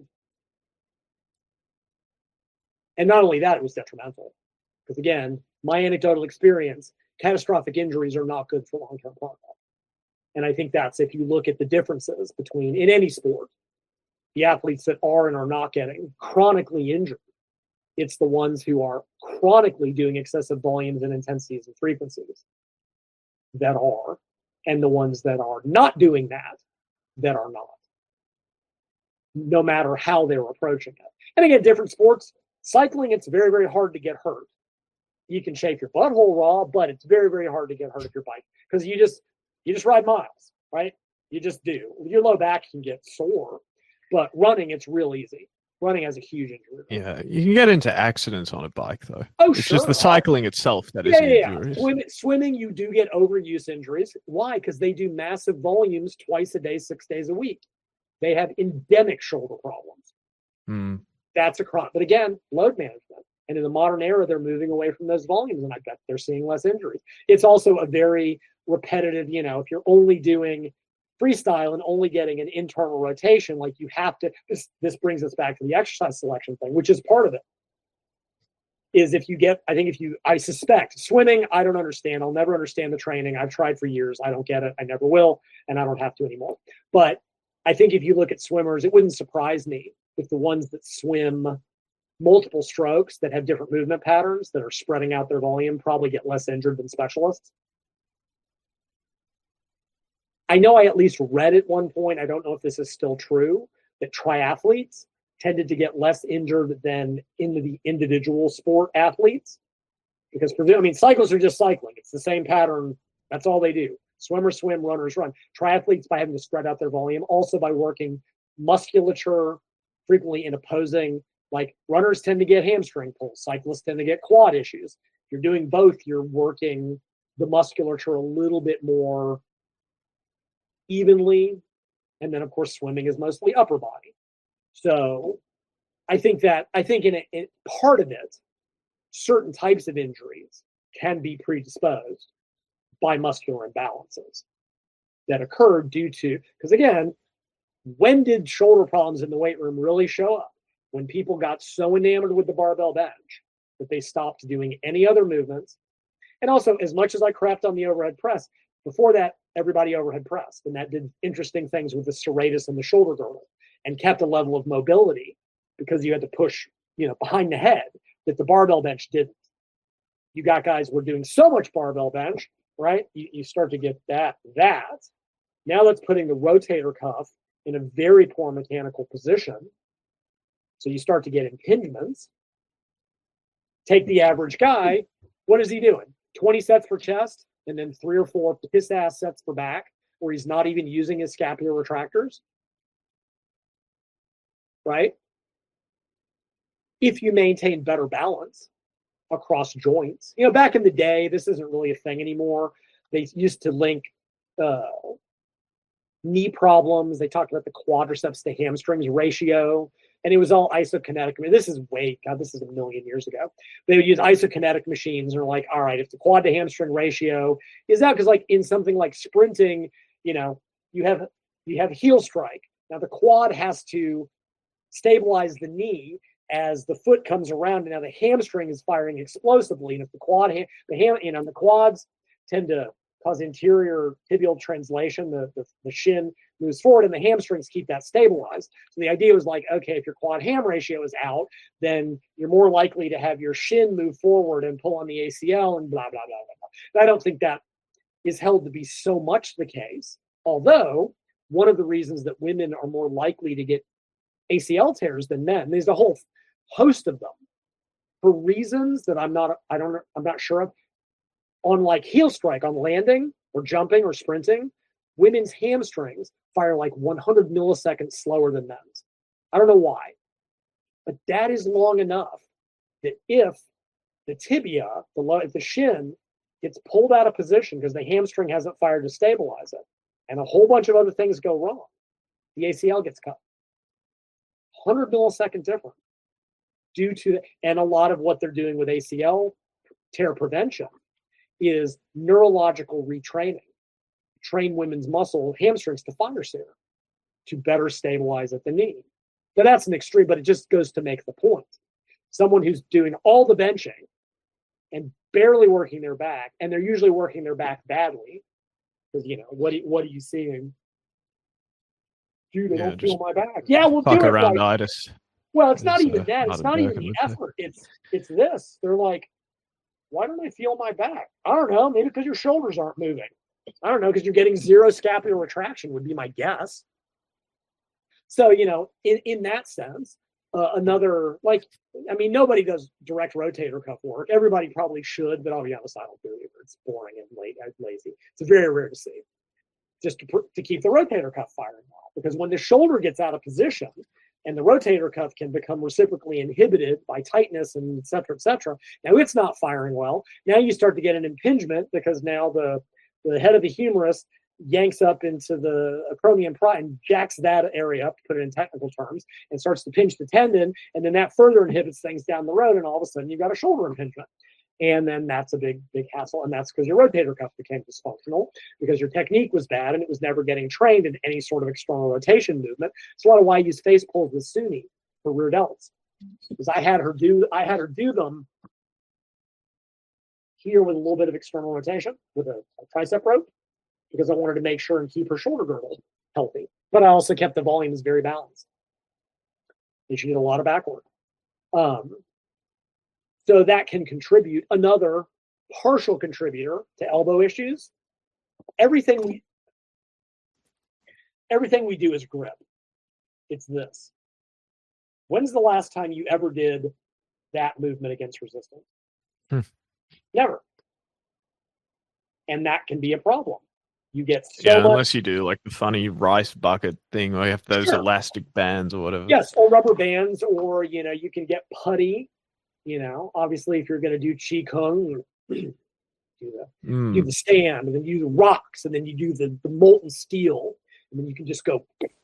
S1: And not only that, it was detrimental. Because again, my anecdotal experience, catastrophic injuries are not good for long-term progress. And I think that's, if you look at the differences between, in any sport, the athletes that are and are not getting chronically injured, it's the ones who are chronically doing excessive volumes and intensities and frequencies that are, and the ones that are not doing that are not, no matter how they're approaching it. And again, different sports, cycling, it's very, very hard to get hurt. You can shake your butthole raw, but it's very, very hard to get hurt if you're biking, because you just ride miles, right? You just do. Your low back can get sore, but running, it's real easy. Running has a huge injury.
S2: Yeah, you can get into accidents on a bike, though.
S1: Oh,
S2: it's just the cycling itself that is injurious.
S1: Swimming, you do get overuse injuries. Why? Because they do massive volumes twice a day, 6 days a week. They have endemic shoulder problems. That's a crime. But again, load management. And in the modern era, they're moving away from those volumes, and I bet they're seeing less injuries. It's also a very repetitive, if you're only doing freestyle and only getting an internal rotation, like you have to, this brings us back to the exercise selection thing, which is part of it, is I suspect swimming, I don't understand. I'll never understand the training. I've tried for years. I don't get it. I never will. And I don't have to anymore. But I think if you look at swimmers, it wouldn't surprise me if the ones that swim multiple strokes that have different movement patterns that are spreading out their volume probably get less injured than specialists. I know I at least read at one point, I don't know if this is still true, that triathletes tended to get less injured than in the individual sport athletes. Because, cyclists are just cycling. It's the same pattern. That's all they do. Swimmers swim, runners run. Triathletes, by having to spread out their volume, also by working musculature frequently in opposing, like runners tend to get hamstring pulls. Cyclists tend to get quad issues. If you're doing both, you're working the musculature a little bit more evenly. And then, of course, swimming is mostly upper body. So I think in part of it, certain types of injuries can be predisposed by muscular imbalances that occur due to, because again, when did shoulder problems in the weight room really show up? When people got so enamored with the barbell bench that they stopped doing any other movements. And also, as much as I crapped on the overhead press, before that, everybody overhead pressed, and that did interesting things with the serratus and the shoulder girdle, and kept a level of mobility because you had to push, behind the head that the barbell bench didn't. You got guys who were doing so much barbell bench, right? You start to get that. Now that's putting the rotator cuff in a very poor mechanical position. So you start to get impingements. Take the average guy. What is he doing? 20 sets for chest, and then 3 or 4 piss-ass sets for back, where he's not even using his scapular retractors, right? If you maintain better balance across joints. Back in the day, this isn't really a thing anymore. They used to link knee problems. They talked about the quadriceps to hamstrings ratio, and it was all isokinetic. This is this is a million years ago. They would use isokinetic machines, and they're like, all right, if the quad to hamstring ratio is out, because like in something like sprinting, you have heel strike. Now the quad has to stabilize the knee as the foot comes around, and now the hamstring is firing explosively. And if the quads tend to cause anterior tibial translation, the shin moves forward, and the hamstrings keep that stabilized. So the idea was like, okay, if your quad ham ratio is out, then you're more likely to have your shin move forward and pull on the ACL and blah, blah, blah, blah, blah. And I don't think that is held to be so much the case. Although one of the reasons that women are more likely to get ACL tears than men, there's a whole host of them for reasons that I'm not sure of. On like heel strike, on landing or jumping or sprinting, women's hamstrings fire like 100 milliseconds slower than men's. I don't know why, but that is long enough that if the tibia, if the shin gets pulled out of position because the hamstring hasn't fired to stabilize it, and a whole bunch of other things go wrong, the ACL gets cut. 100 millisecond difference due to, and a lot of what they're doing with ACL tear prevention is neurological retraining. Train women's muscle hamstrings to fire sooner, to better stabilize at the knee. Now that's an extreme, but it just goes to make the point. Someone who's doing all the benching and barely working their back, and they're usually working their back badly, Because, what are you seeing? Dude, I don't feel my back. Yeah, we'll do it.
S2: Around-itis.
S1: Well, it's not even that. It's not even the effort. It's this. They're like, why don't I feel my back? I don't know. Maybe because your shoulders aren't moving. I don't know, because you're getting zero scapular retraction would be my guess. So, in that sense, nobody does direct rotator cuff work. Everybody probably should, but I'll be honest, I don't do it. It's boring and lazy. It's very rare to see. Just to keep the rotator cuff firing well. Because when the shoulder gets out of position and the rotator cuff can become reciprocally inhibited by tightness and et cetera, now it's not firing well. Now you start to get an impingement because now the head of the humerus yanks up into the acromion prime and jacks that area up, to put it in technical terms, and starts to pinch the tendon. And then that further inhibits things down the road. And all of a sudden you've got a shoulder impingement. And then that's a big, big hassle. And that's because your rotator cuff became dysfunctional because your technique was bad and it was never getting trained in any sort of external rotation movement. It's a lot of why I use face pulls with Suni for rear delts. Because I had her do them here with a little bit of external rotation with a tricep rope, because I wanted to make sure and keep her shoulder girdle healthy. But I also kept the volumes very balanced. And she did a lot of back work. So that can contribute. Another partial contributor to elbow issues. Everything we do is grip. It's this. When's the last time you ever did that movement against resistance? Never. And that can be a problem. You get
S2: unless you do like the funny rice bucket thing where you have those elastic bands or whatever.
S1: Yes, or rubber bands, or you can get putty. Obviously, if you're going to do Qi Kung, do the stand, and then you do the rocks, and then you do the molten steel, and then you can just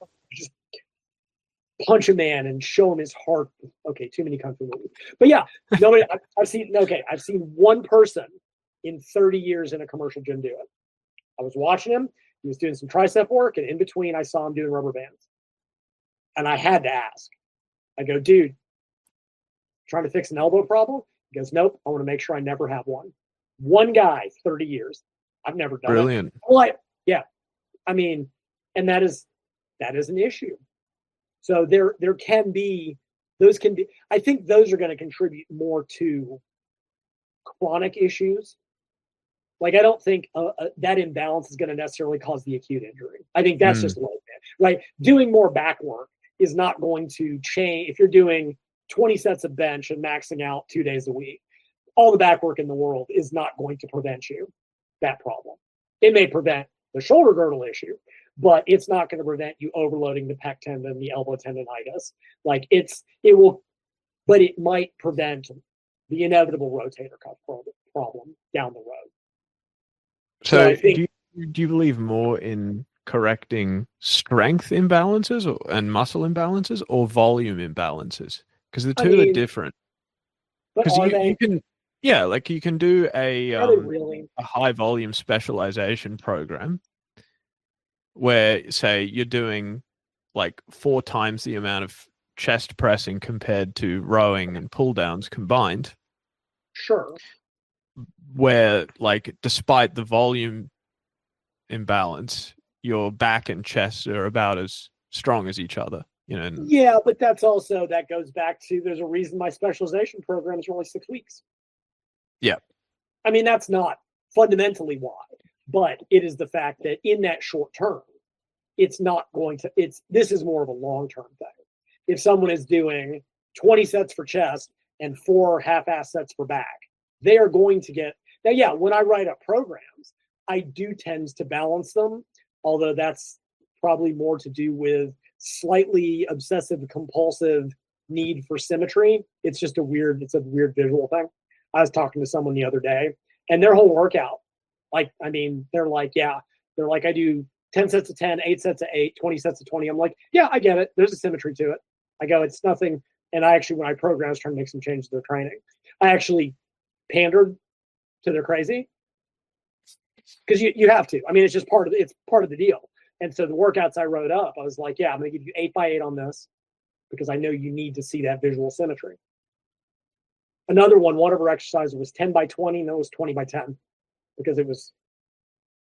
S1: punch a man and show him his heart. Okay, too many kung fu movies, but yeah, nobody. I've seen one person in 30 years in a commercial gym do it. I was watching him. He was doing some tricep work, and in between, I saw him doing rubber bands, and I had to ask. I go, dude, trying to fix an elbow problem? He goes, nope, I want to make sure I never have one. One guy, 30 years. I've never done
S2: Brilliant.
S1: It. Well, and that is an issue. So there can be, I think those are going to contribute more to chronic issues. Like, I don't think that imbalance is going to necessarily cause the acute injury. I think that's just a little bit, right? Doing more back work is not going to change. If you're doing 20 sets of bench and maxing out 2 days a week, all the back work in the world is not going to prevent you that problem. It may prevent the shoulder girdle issue, but it's not going to prevent you overloading the pec tendon, the elbow tendonitis. Like it will, but it might prevent the inevitable rotator cuff problem down the road.
S2: So I think, do you believe more in correcting strength imbalances and muscle imbalances or volume imbalances? Because the two are different.
S1: Because
S2: you can, you can do a high volume specialization program where, say, you're doing like 4 times the amount of chest pressing compared to rowing and pull downs combined.
S1: Sure.
S2: Where, like, despite the volume imbalance, your back and chest are about as strong as each other.
S1: Yeah, but that goes back to, there's a reason my specialization programs are only 6 weeks.
S2: Yeah.
S1: I mean, that's not fundamentally why, but it is the fact that in that short term, this is more of a long-term thing. If someone is doing 20 sets for chest and 4 half-ass sets for back, they are going to get, now, when I write up programs, I do tend to balance them, although that's probably more to do with slightly obsessive compulsive need for symmetry. It's a weird visual thing. I was talking to someone the other day, and their whole workout, they're like, I do 10 sets of 10, 8 sets of 8, 20 sets of 20. I'm like, yeah, I get it. There's a symmetry to it. I go, it's nothing. And I actually, when I program, I was trying to make some changes to their training. I actually pandered to their crazy, because you have to. I mean, it's just part of the deal. And so the workouts I wrote up, I was like, yeah, I'm going to give you 8x8 on this because I know you need to see that visual symmetry. Another one of our exercises was 10x20, and it was 20x10 because it was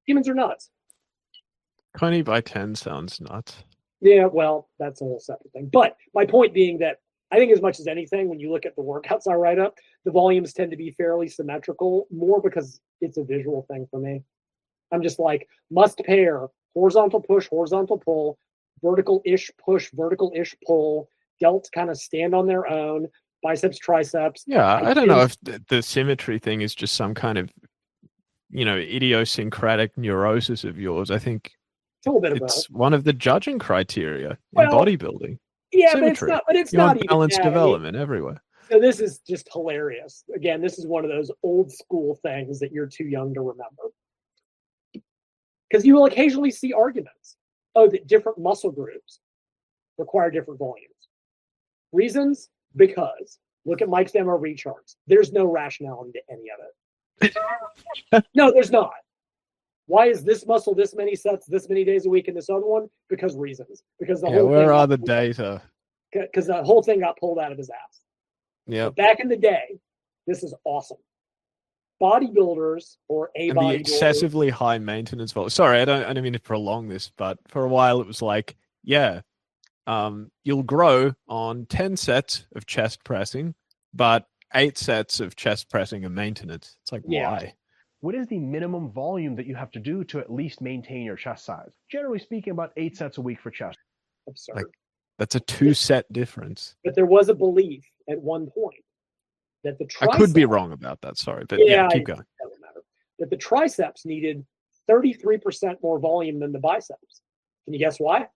S1: Humans are nuts.
S2: 20 by 10 sounds nuts.
S1: Yeah, well, that's a whole separate thing. But my point being that I think as much as anything, when you look at the workouts I write up, the volumes tend to be fairly symmetrical, more because it's a visual thing for me. I'm just like, must pair, horizontal push, horizontal pull, vertical-ish push, vertical-ish pull, delts kind of stand on their own, biceps, triceps.
S2: Yeah, I don't know if the symmetry thing is just some kind of, idiosyncratic neurosis of yours. I think
S1: it's a little bit of
S2: it's one of the judging criteria in bodybuilding.
S1: Yeah,
S2: symmetry.
S1: But it's
S2: you
S1: not
S2: want
S1: even
S2: balanced development everywhere.
S1: So this is just hilarious. Again, this is one of those old school things that you're too young to remember. Because you will occasionally see arguments. Oh, that different muscle groups require different volumes. Reasons? Because. Look at Mike's MRV charts. There's no rationality to any of it. No, there's not. Why is this muscle this many sets, this many days a week, and this other one? Because reasons. Because the whole
S2: where are the data?
S1: Because the whole thing got pulled out of his ass.
S2: Yeah.
S1: Back in the day, this is awesome. Bodybuilders or
S2: the excessively high maintenance volume. Sorry, I don't mean to prolong this, but for a while it was like, you'll grow on 10 sets of chest pressing, but 8 sets of chest pressing and maintenance. It's like, why?
S4: What is the minimum volume that you have to do to at least maintain your chest size? Generally speaking, about 8 sets a week for chest.
S1: Absurd.
S2: Like, that's a 2-set difference.
S1: But there was a belief at one point that the triceps...
S2: I could be wrong about that, sorry. But keep going.
S1: Doesn't matter. That the triceps needed 33% more volume than the biceps. Can you guess why?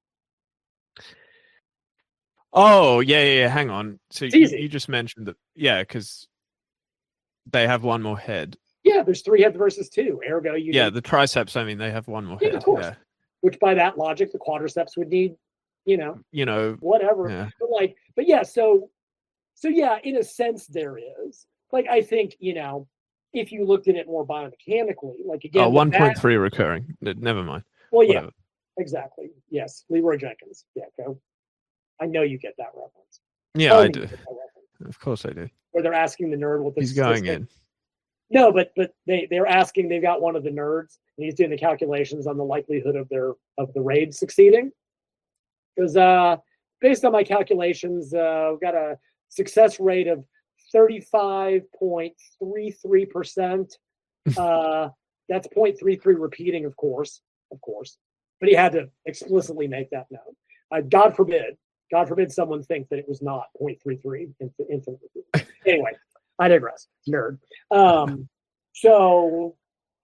S2: Oh, yeah. Hang on. So you just mentioned that, because they have one more head.
S1: Yeah, there's 3 heads versus 2. Ergo,
S2: the triceps, they have one more head.
S1: Of course. Yeah. Which by that logic, the quadriceps would need, whatever.
S2: Yeah.
S1: So in a sense there is. Like, I think, if you looked at it more biomechanically, like again.
S2: 1.3 recurring. Never mind.
S1: Well, yeah, exactly. Yes. Leroy Jenkins. Yeah, go. I know you get that reference.
S2: Yeah, I do. Of course I do.
S1: Where they're asking the nerd what the
S2: he's going in.
S1: No, but they're asking, they've got one of the nerds, and he's doing the calculations on the likelihood of the raid succeeding. Because based on my calculations, we've got a success rate of 35.33%. That's 0.33 repeating, of course. But he had to explicitly make that note. God forbid someone think that it was not 0.33 infinitely. Anyway, I digress. Nerd. So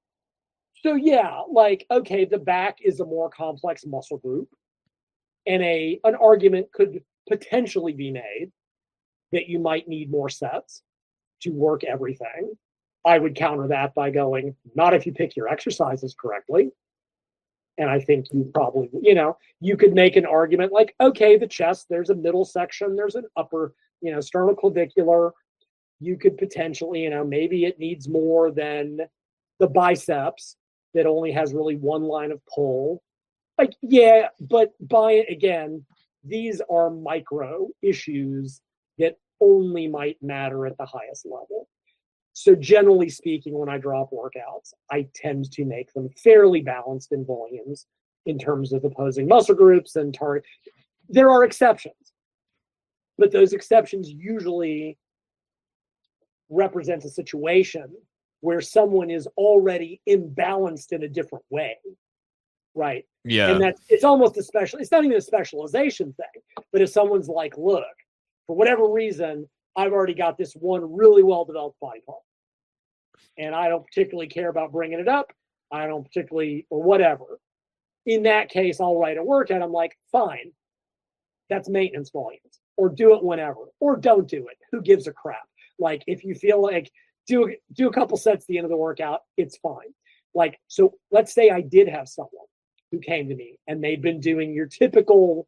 S1: yeah, like, okay, the back is a more complex muscle group, and an argument could potentially be made that you might need more sets to work everything. I would counter that by going, not if you pick your exercises correctly. And I think you probably, you could make an argument like, okay, the chest, there's a middle section, there's an upper, sternoclavicular. You could potentially, maybe it needs more than the biceps that only has really one line of pull. Like, yeah, but again, these are micro issues that only might matter at the highest level. So generally speaking, when I drop workouts, I tend to make them fairly balanced in volumes in terms of opposing muscle groups and target. There are exceptions, but those exceptions usually represent a situation where someone is already imbalanced in a different way, right?
S2: Yeah.
S1: And it's almost it's not even a specialization thing, but if someone's like, look, for whatever reason, I've already got this one really well-developed body part, and I don't particularly care about bringing it up. I don't particularly, or whatever. In that case, I'll write a workout. I'm like, fine, that's maintenance volumes, or do it whenever, or don't do it. Who gives a crap? Like, if you feel like do a couple sets at the end of the workout, it's fine. Like, so let's say I did have someone who came to me and they'd been doing your typical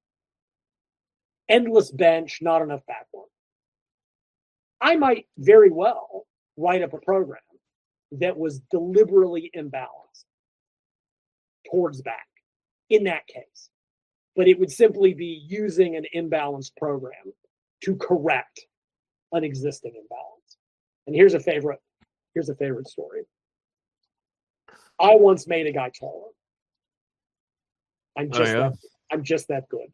S1: endless bench, not enough back work. I might very well write up a program that was deliberately imbalanced towards back in that case. But it would simply be using an imbalanced program to correct an existing imbalance. And here's a favorite story. I once made a guy taller. I'm
S2: Oh,
S1: just that good.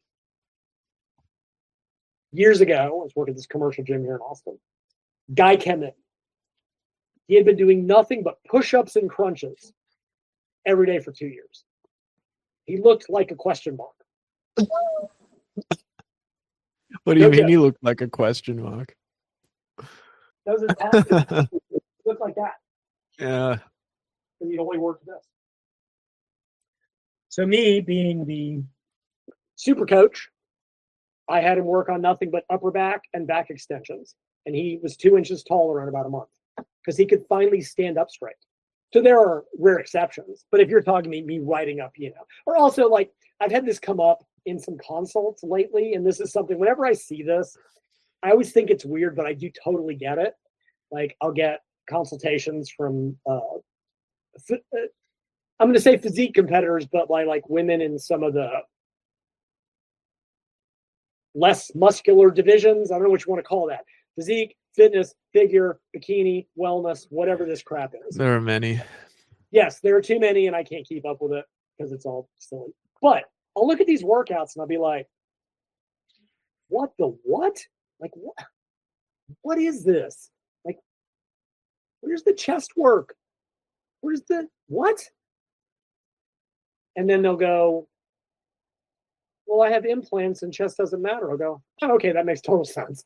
S1: Years ago, I was working at this commercial gym here in Austin. Guy came in. He had been doing nothing but push-ups and crunches every day for 2 years. He looked like a question mark.
S2: What do you mean he looked like a question mark?
S1: That was his attitude. He looked like that.
S2: Yeah.
S1: And he only worked this. So me being the super coach, I had him work on nothing but upper back and back extensions. And he was 2 inches taller in about a month because he could finally stand up straight. So there are rare exceptions. But if you're talking me writing up, or also like I've had this come up in some consults lately. And this is something, whenever I see this, I always think it's weird, but I do totally get it. Like I'll get consultations from, I'm going to say physique competitors, but by like women in some of the less muscular divisions. I don't know what you want to call that. Physique, fitness, figure, bikini, wellness, whatever this crap is.
S2: There are many.
S1: Yes, there are too many, and I can't keep up with it because it's all silly. But I'll look at these workouts and I'll be like, what the what? Like, what is this? Like, where's the chest work? Where's the what? And then they'll go, well, I have implants and chest doesn't matter. I'll go, oh, okay, that makes total sense.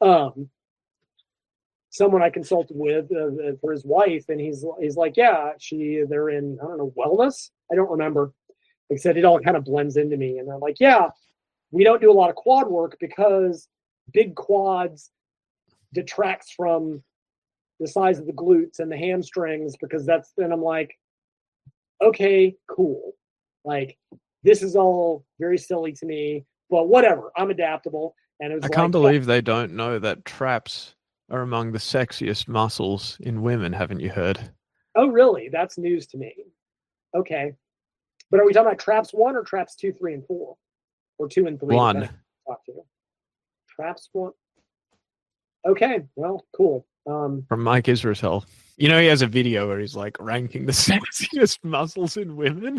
S1: Someone I consulted with for his wife, and he's like, yeah, they're in, I don't know, wellness. I don't remember. Like I said, it all kind of blends into me. And I'm like, yeah, we don't do a lot of quad work because big quads detracts from the size of the glutes and the hamstrings because then I'm like, okay, cool. Like, this is all very silly to me, but whatever. I'm adaptable. And it was
S2: I can't believe they don't know that traps are among the sexiest muscles in women. Haven't you heard?
S1: Oh, really? That's news to me. Okay. But are we talking about traps 1 or traps 2, 3, and 4? Or 2 and 3?
S2: 1.
S1: Traps 1. Okay. Well, cool.
S2: From Mike Israel. You know, he has a video where he's like ranking the sexiest muscles in women.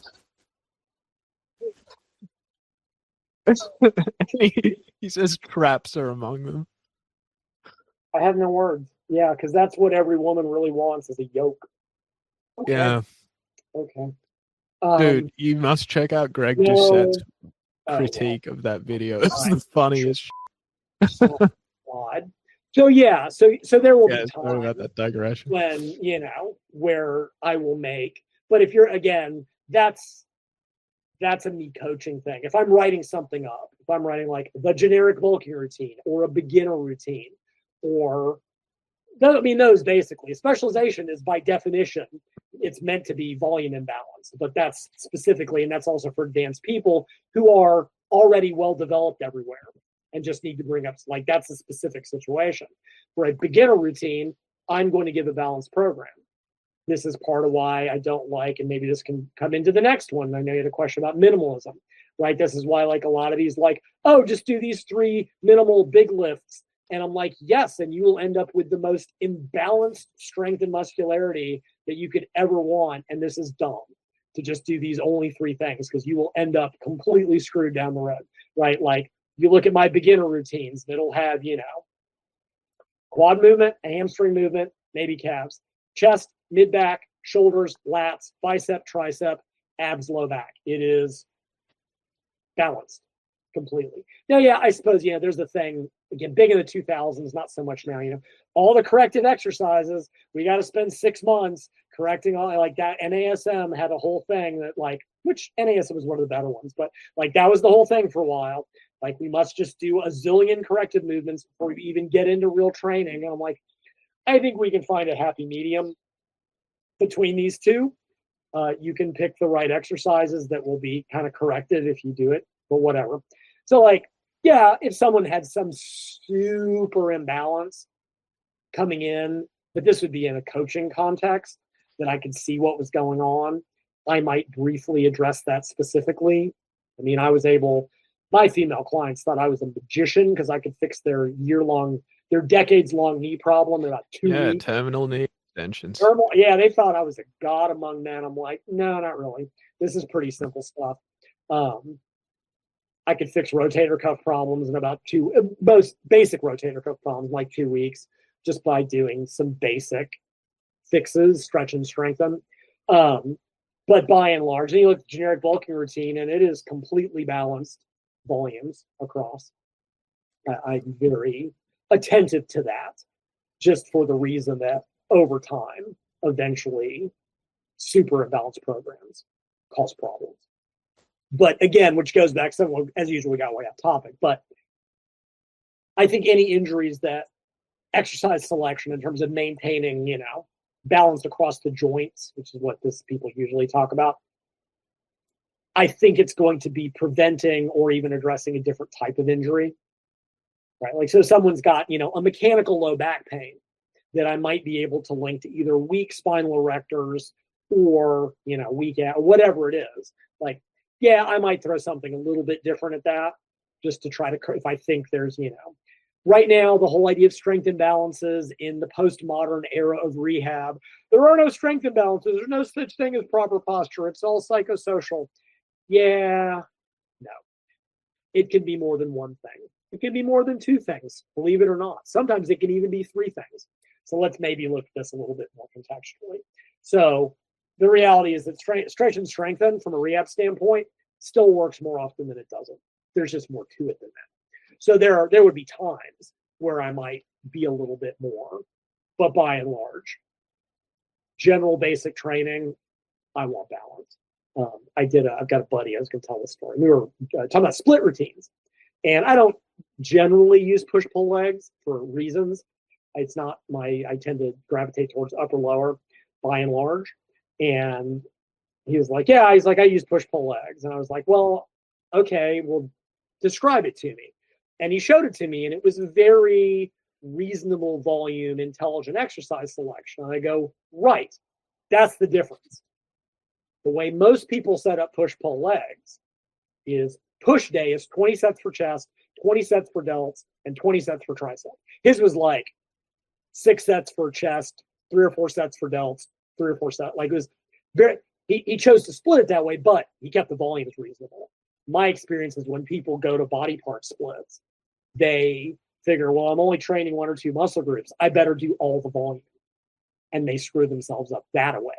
S2: He says traps are among them.
S1: I have no words. Yeah, because that's what every woman really wants is a yoke. Okay.
S2: Yeah.
S1: Okay.
S2: Dude, you must check out Greg Doucette's critique of that video. It's the funniest
S1: Oh, God. So yeah, so there will be times
S2: sorry about that digression.
S1: when, where I will make, but if you're, again, that's a me coaching thing. If I'm writing something up, if I'm writing like the generic bulking routine or a beginner routine, or those basically, specialization is by definition, it's meant to be volume imbalanced, but that's specifically, and that's also for advanced people who are already well developed everywhere and just need to bring up, like, that's a specific situation. For a beginner routine, I'm going to give a balanced program. This is part of why I don't like, and maybe this can come into the next one. I know you had a question about minimalism, right? This is why, like, a lot of these, like, oh, just do these 3 minimal big lifts. And I'm like, yes, and you will end up with the most imbalanced strength and muscularity that you could ever want. And this is dumb to just do these only 3 things because you will end up completely screwed down the road, right? Like, you look at my beginner routines, that'll have, quad movement, a hamstring movement, maybe calves, chest, mid-back, shoulders, lats, bicep, tricep, abs, low back. It is balanced completely. Now, yeah, I suppose, there's the thing, again, big in the 2000s, not so much now, all the corrective exercises, we got to spend 6 months correcting all, like that. NASM had a whole thing that, like, which NASM was one of the better ones, but like that was the whole thing for a while. Like, we must just do a zillion corrective movements before we even get into real training. And I'm like, I think we can find a happy medium between these two. You can pick the right exercises that will be kind of corrected if you do it, but whatever. So, like, yeah, if someone had some super imbalance coming in, but this would be in a coaching context that I could see what was going on, I might briefly address that specifically. I mean, my female clients thought I was a magician because I could fix their decades-long knee problem in about 2 weeks.
S2: Yeah, terminal knee. extensions.
S1: Yeah, they thought I was a god among men. I'm like, no, not really. This is pretty simple stuff. I could fix rotator cuff problems in about most basic rotator cuff problems, like 2 weeks, just by doing some basic fixes, stretch and strengthen. But by and large, you look at the generic bulking routine, and it is completely balanced volumes across. I'm very attentive to that, just for the reason that over time, eventually, super imbalanced programs cause problems. But again, which goes back, so as usual, we got way off topic. But I think any injuries that exercise selection in terms of maintaining, balance across the joints, which is what people usually talk about, I think it's going to be preventing or even addressing a different type of injury, right? Like, so someone's got, a mechanical low back pain that I might be able to link to either weak spinal erectors or, weak, whatever it is. Like, yeah, I might throw something a little bit different at that just to try to, if I think there's, right now, the whole idea of strength imbalances in the postmodern era of rehab, there are no strength imbalances. There's no such thing as proper posture. It's all psychosocial. Yeah, no. It can be more than one thing. It can be more than two things, believe it or not. Sometimes it can even be three things. So let's maybe look at this a little bit more contextually. So the reality is that stretch and strengthen from a rehab standpoint still works more often than it doesn't. There's just more to it than that. So there would be times where I might be a little bit more, but by and large, general basic training, I want balance. I've got a buddy, I was going to tell this story. We were talking about split routines, and I don't generally use push-pull legs for reasons. It's not I tend to gravitate towards upper lower by and large. And he was like, I use push-pull legs. And I was like, well, okay, well, describe it to me. And he showed it to me, and it was a very reasonable volume, intelligent exercise selection. And I go, right, that's the difference. The way most people set up push-pull legs is push day is 20 sets for chest, 20 sets for delts, and 20 sets for tricep. His was like 6 sets for chest, 3 or 4 sets for delts, 3 or 4 sets. Like, it was very, he chose to split it that way, but he kept the volumes reasonable. My experience is when people go to body part splits, they figure, well, I'm only training 1 or 2 muscle groups. I better do all the volume. And they screw themselves up that way.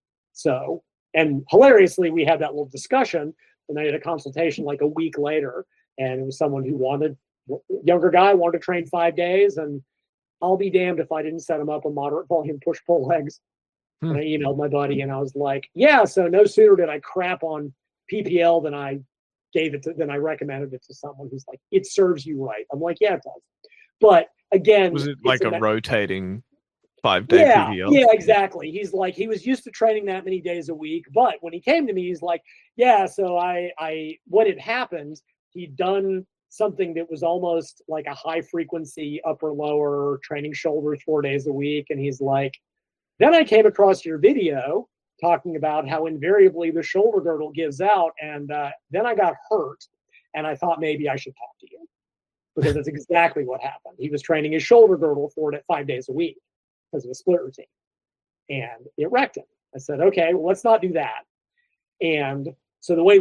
S1: So, and hilariously, we had that little discussion, and I had a consultation like a week later, and it was someone who younger guy, wanted to train 5 days, and I'll be damned if I didn't set him up a moderate volume push-pull legs. And I emailed my buddy, and I was like, yeah, so no sooner did I crap on PPL than I recommended it to someone who's like, it serves you right. I'm like, yeah, it does. But again,
S2: was it like a rotating 5-day PPL?
S1: Yeah, exactly. He's like, he was used to training that many days a week, but when he came to me, he's like, yeah, so what had happened, he'd done something that was almost like a high frequency upper lower training shoulders 4 days a week. And he's like, then I came across your video talking about how invariably the shoulder girdle gives out. And then I got hurt, and I thought maybe I should talk to you, because that's exactly what happened. He was training his shoulder girdle 4 to 5 days a week because of a split routine, and it wrecked him. I said, okay, well, let's not do that. And so the way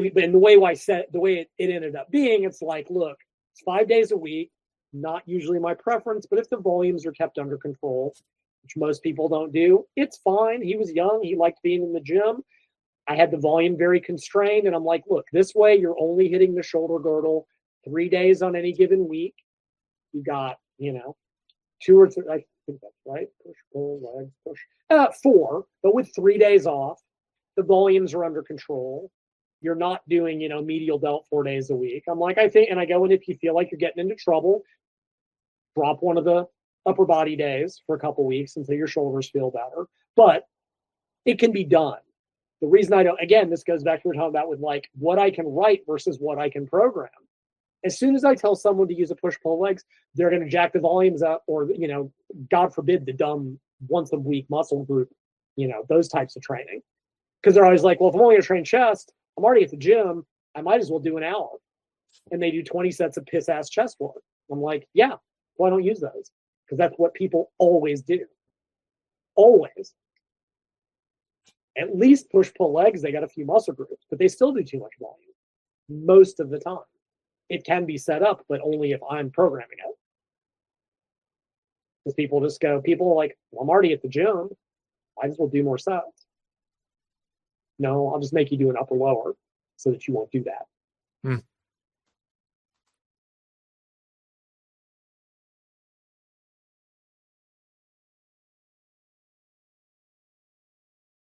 S1: it ended up being, it's like, look, it's 5 days a week, not usually my preference, but if the volumes are kept under control, which most people don't do, it's fine. He was young. He liked being in the gym. I had the volume very constrained, and I'm like, look, this way you're only hitting the shoulder girdle 3 days on any given week. You got, 2 or 3, I think that's right. Push, pull, legs, push. 4, but with 3 days off, the volumes are under control. You're not doing, medial delt 4 days a week. I'm like, I go, and if you feel like you're getting into trouble, drop one of the upper body days for a couple weeks until your shoulders feel better. But it can be done. The reason I don't, again, this goes back to what we're talking about with like what I can write versus what I can program. As soon as I tell someone to use a push-pull legs, they're going to jack the volumes up, or, God forbid, the dumb once a week muscle group, those types of training. Because they're always like, well, if I'm only going to train chest, I'm already at the gym, I might as well do an hour. And they do 20 sets of piss-ass chest work. I'm like, yeah, why don't use those? Because that's what people always do. always. At least push-pull legs, they got a few muscle groups, but they still do too much volume most of the time. It can be set up, but only if I'm programming it. Because people are like, well, I'm already at the gym. I just will do more sets. No, I'll just make you do an upper lower so that you won't do that.